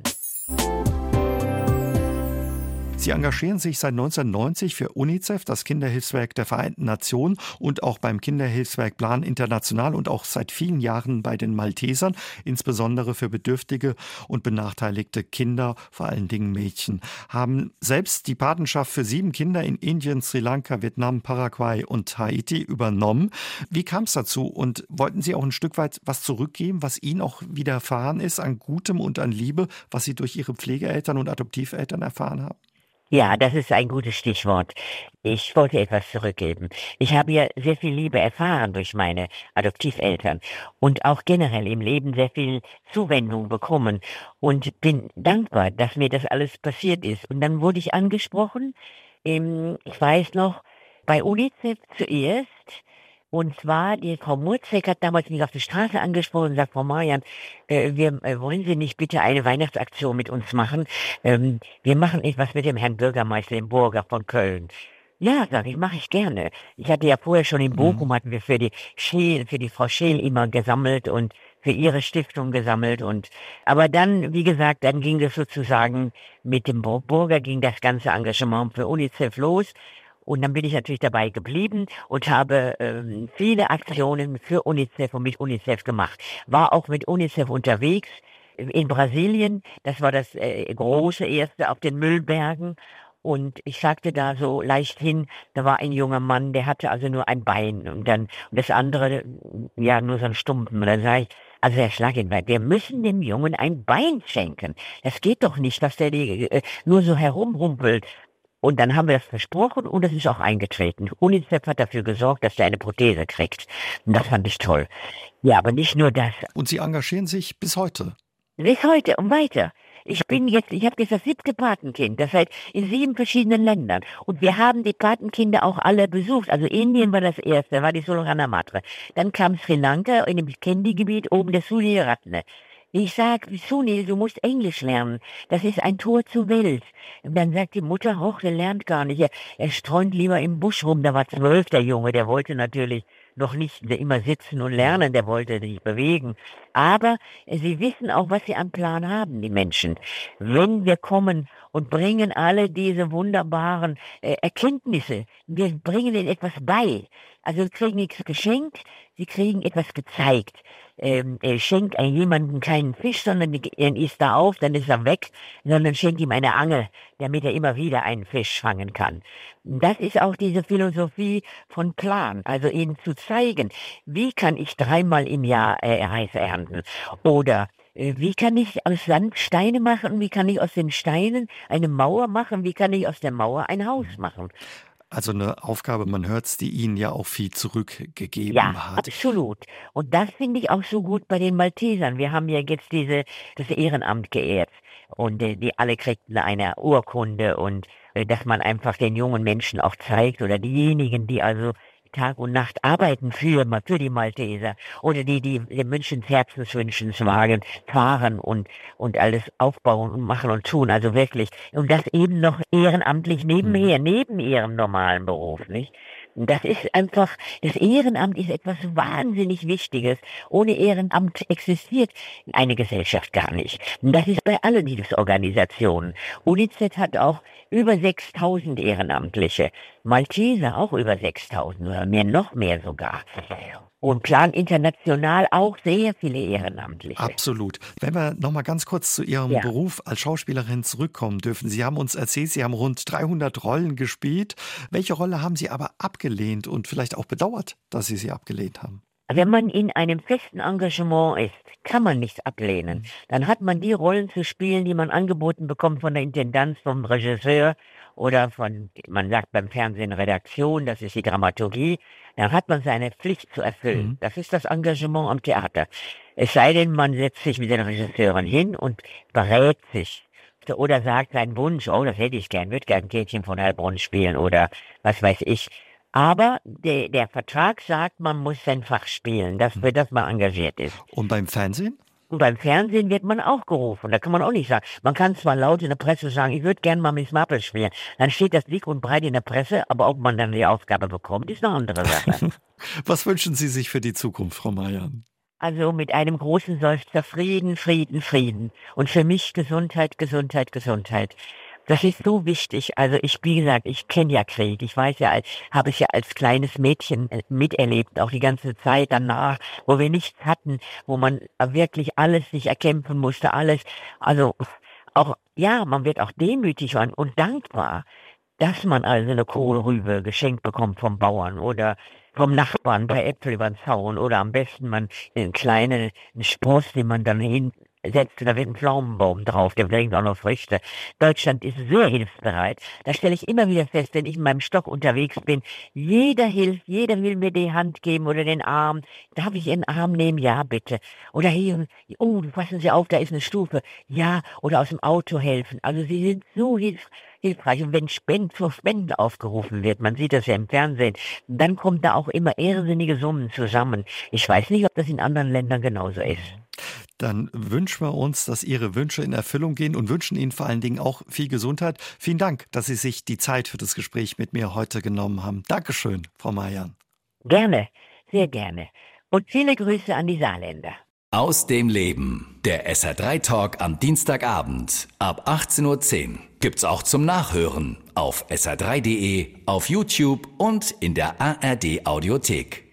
Sie engagieren sich seit neunzehnhundertneunzig für UNICEF, das Kinderhilfswerk der Vereinten Nationen, und auch beim Kinderhilfswerk Plan International und auch seit vielen Jahren bei den Maltesern, insbesondere für bedürftige und benachteiligte Kinder, vor allen Dingen Mädchen. Haben selbst die Patenschaft für sieben Kinder in Indien, Sri Lanka, Vietnam, Paraguay und Haiti übernommen. Wie kam es dazu und wollten Sie auch ein Stück weit was zurückgeben, was Ihnen auch widerfahren ist an Gutem und an Liebe, was Sie durch Ihre Pflegeeltern und Adoptiveltern erfahren haben? Ja, das ist ein gutes Stichwort. Ich wollte etwas zurückgeben. Ich habe ja sehr viel Liebe erfahren durch meine Adoptiveltern und auch generell im Leben sehr viel Zuwendung bekommen und bin dankbar, dass mir das alles passiert ist. Und dann wurde ich angesprochen Ähm, ich weiß noch, bei UNICEF zuerst. Und zwar, die Frau Murzek hat damals mich auf die Straße angesprochen und sagt, Frau Marian, äh, wir, äh, wollen Sie nicht bitte eine Weihnachtsaktion mit uns machen? Ähm, wir machen etwas mit dem Herrn Bürgermeister, dem Burger von Köln. Ja, sag ich, mache ich gerne. Ich hatte ja vorher schon in Mhm. Bochum, hatten wir für die Scheel, für die Frau Scheel immer gesammelt und für ihre Stiftung gesammelt. Und aber dann, wie gesagt, dann ging das sozusagen mit dem Bur- Burger, ging das ganze Engagement für UNICEF los. Und dann bin ich natürlich dabei geblieben und habe ähm, viele Aktionen für UNICEF und mit UNICEF gemacht. War auch mit UNICEF unterwegs in Brasilien. Das war das äh, große erste auf den Müllbergen. Und ich sagte da so leicht hin, da war ein junger Mann, der hatte also nur ein Bein und dann und das andere, ja, nur so ein Stumpen. Und dann sage ich, also Herr Schlagenweit, wir müssen dem Jungen ein Bein schenken. Das geht doch nicht, dass der die, äh, nur so herumrumpelt. Und dann haben wir das versprochen und es ist auch eingetreten. UNICEF hat dafür gesorgt, dass er eine Prothese kriegt. Und das fand ich toll. Ja, aber nicht nur das. Und Sie engagieren sich bis heute. Bis heute und weiter. Ich bin jetzt, ich habe jetzt das siebte Patenkind, das heißt in sieben verschiedenen Ländern. Und wir haben die Patenkinder auch alle besucht. Also Indien war das erste, war die Sulorana Matre. Dann kam Sri Lanka in dem Kendi-Gebiet oben der Suni-Ratne. Ich sag, Suni, du musst Englisch lernen. Das ist ein Tor zur Welt. Und dann sagt die Mutter, hoch, der lernt gar nicht. Er, er streunt lieber im Busch rum. Da war zwölf, der Junge, der wollte natürlich noch nicht immer sitzen und lernen, der wollte sich bewegen. Aber sie wissen auch, was sie am Plan haben, die Menschen. Wenn wir kommen und bringen alle diese wunderbaren äh, Erkenntnisse, wir bringen ihnen etwas bei. Also sie kriegen nichts geschenkt, sie kriegen etwas gezeigt. Ähm, er schenkt einem jemanden keinen Fisch, sondern er isst da auf, dann ist er weg, sondern schenkt ihm eine Angel, damit er immer wieder einen Fisch fangen kann. Das ist auch diese Philosophie von Plan, also ihnen zu zeigen, wie kann ich dreimal im Jahr äh, Reis ernten oder äh, wie kann ich aus Sand Steine machen, wie kann ich aus den Steinen eine Mauer machen, wie kann ich aus der Mauer ein Haus machen. Also eine Aufgabe, man hört es, die Ihnen ja auch viel Ja, zurückgegeben hat. absolut. Und das finde ich auch so gut bei den Maltesern. Wir haben ja jetzt diese, das Ehrenamt geehrt und äh, die alle kriegten eine Urkunde und äh, dass man einfach den jungen Menschen auch zeigt oder diejenigen, die also Tag und Nacht arbeiten für, für die Malteser oder die, die den Münchens Herzenswünschenswagen fahren und, und alles aufbauen und machen und tun. Also wirklich. Und das eben noch ehrenamtlich Mhm. nebenher, neben ihrem normalen Beruf, nicht? Und das ist einfach, das Ehrenamt ist etwas wahnsinnig Wichtiges. Ohne Ehrenamt existiert eine Gesellschaft gar nicht. Und das ist bei allen Hilfsorganisationen. UNICEF hat auch über sechstausend Ehrenamtliche. Malteser auch über sechstausend oder mehr, noch mehr sogar. Und Plan International auch sehr viele Ehrenamtliche. Absolut. Wenn wir noch mal ganz kurz zu Ihrem Ja. Beruf als Schauspielerin zurückkommen dürfen. Sie haben uns erzählt, Sie haben rund dreihundert Rollen gespielt. Welche Rolle haben Sie aber abgelehnt und vielleicht auch bedauert, dass Sie sie abgelehnt haben? Wenn man in einem festen Engagement ist, kann man nichts ablehnen. Dann hat man die Rollen zu spielen, die man angeboten bekommt von der Intendanz, vom Regisseur oder von, man sagt beim Fernsehen Redaktion, das ist die Dramaturgie. Dann hat man seine Pflicht zu erfüllen. Mhm. Das ist das Engagement am Theater. Es sei denn, man setzt sich mit den Regisseuren hin und berät sich. Oder sagt seinen Wunsch, oh, das hätte ich gern, würde gern Käthchen von Heilbronn spielen oder was weiß ich. Aber der, der Vertrag sagt, man muss sein Fach spielen, das, für das man engagiert ist. Und beim Fernsehen? Und beim Fernsehen wird man auch gerufen. Da kann man auch nicht sagen. Man kann zwar laut in der Presse sagen, ich würde gerne mal Miss Marple spielen. Dann steht das dick und breit in der Presse, aber ob man dann die Aufgabe bekommt, ist eine andere Sache. Was wünschen Sie sich für die Zukunft, Frau Marian? Also mit einem großen Seufzer Frieden, Frieden, Frieden. Und für mich Gesundheit, Gesundheit, Gesundheit. Das ist so wichtig. Also ich, wie gesagt, ich kenne ja Krieg. Ich weiß ja, habe es ja als kleines Mädchen äh, miterlebt, auch die ganze Zeit danach, wo wir nichts hatten, wo man wirklich alles sich erkämpfen musste, alles. Also auch, ja, man wird auch demütig und, und dankbar, dass man also eine Kohlrübe geschenkt bekommt vom Bauern oder vom Nachbarn bei Äpfel über den Zaun oder am besten man einen kleinen einen Spross, den man dann hin setzt, da wird ein Pflaumenbaum drauf, der bringt auch noch Früchte. Deutschland ist sehr hilfsbereit. Da stelle ich immer wieder fest, wenn ich in meinem Stock unterwegs bin, jeder hilft, jeder will mir die Hand geben oder den Arm. Darf ich Ihren Arm nehmen? Ja, bitte. Oder hier, oh, passen Sie auf, da ist eine Stufe. Ja, oder aus dem Auto helfen. Also sie sind so hilf, hilfreich. Und wenn Spend, zur Spende aufgerufen wird, man sieht das ja im Fernsehen, dann kommt da auch immer irrsinnige Summen zusammen. Ich weiß nicht, ob das in anderen Ländern genauso ist. Dann wünschen wir uns, dass Ihre Wünsche in Erfüllung gehen und wünschen Ihnen vor allen Dingen auch viel Gesundheit. Vielen Dank, dass Sie sich die Zeit für das Gespräch mit mir heute genommen haben. Dankeschön, Frau Mayan. Gerne, sehr gerne. Und viele Grüße an die Saarländer. Aus dem Leben. Der S R drei Talk am Dienstagabend ab achtzehn Uhr zehn. Gibt's auch zum Nachhören auf S R drei Punkt de, auf YouTube und in der A R D Audiothek.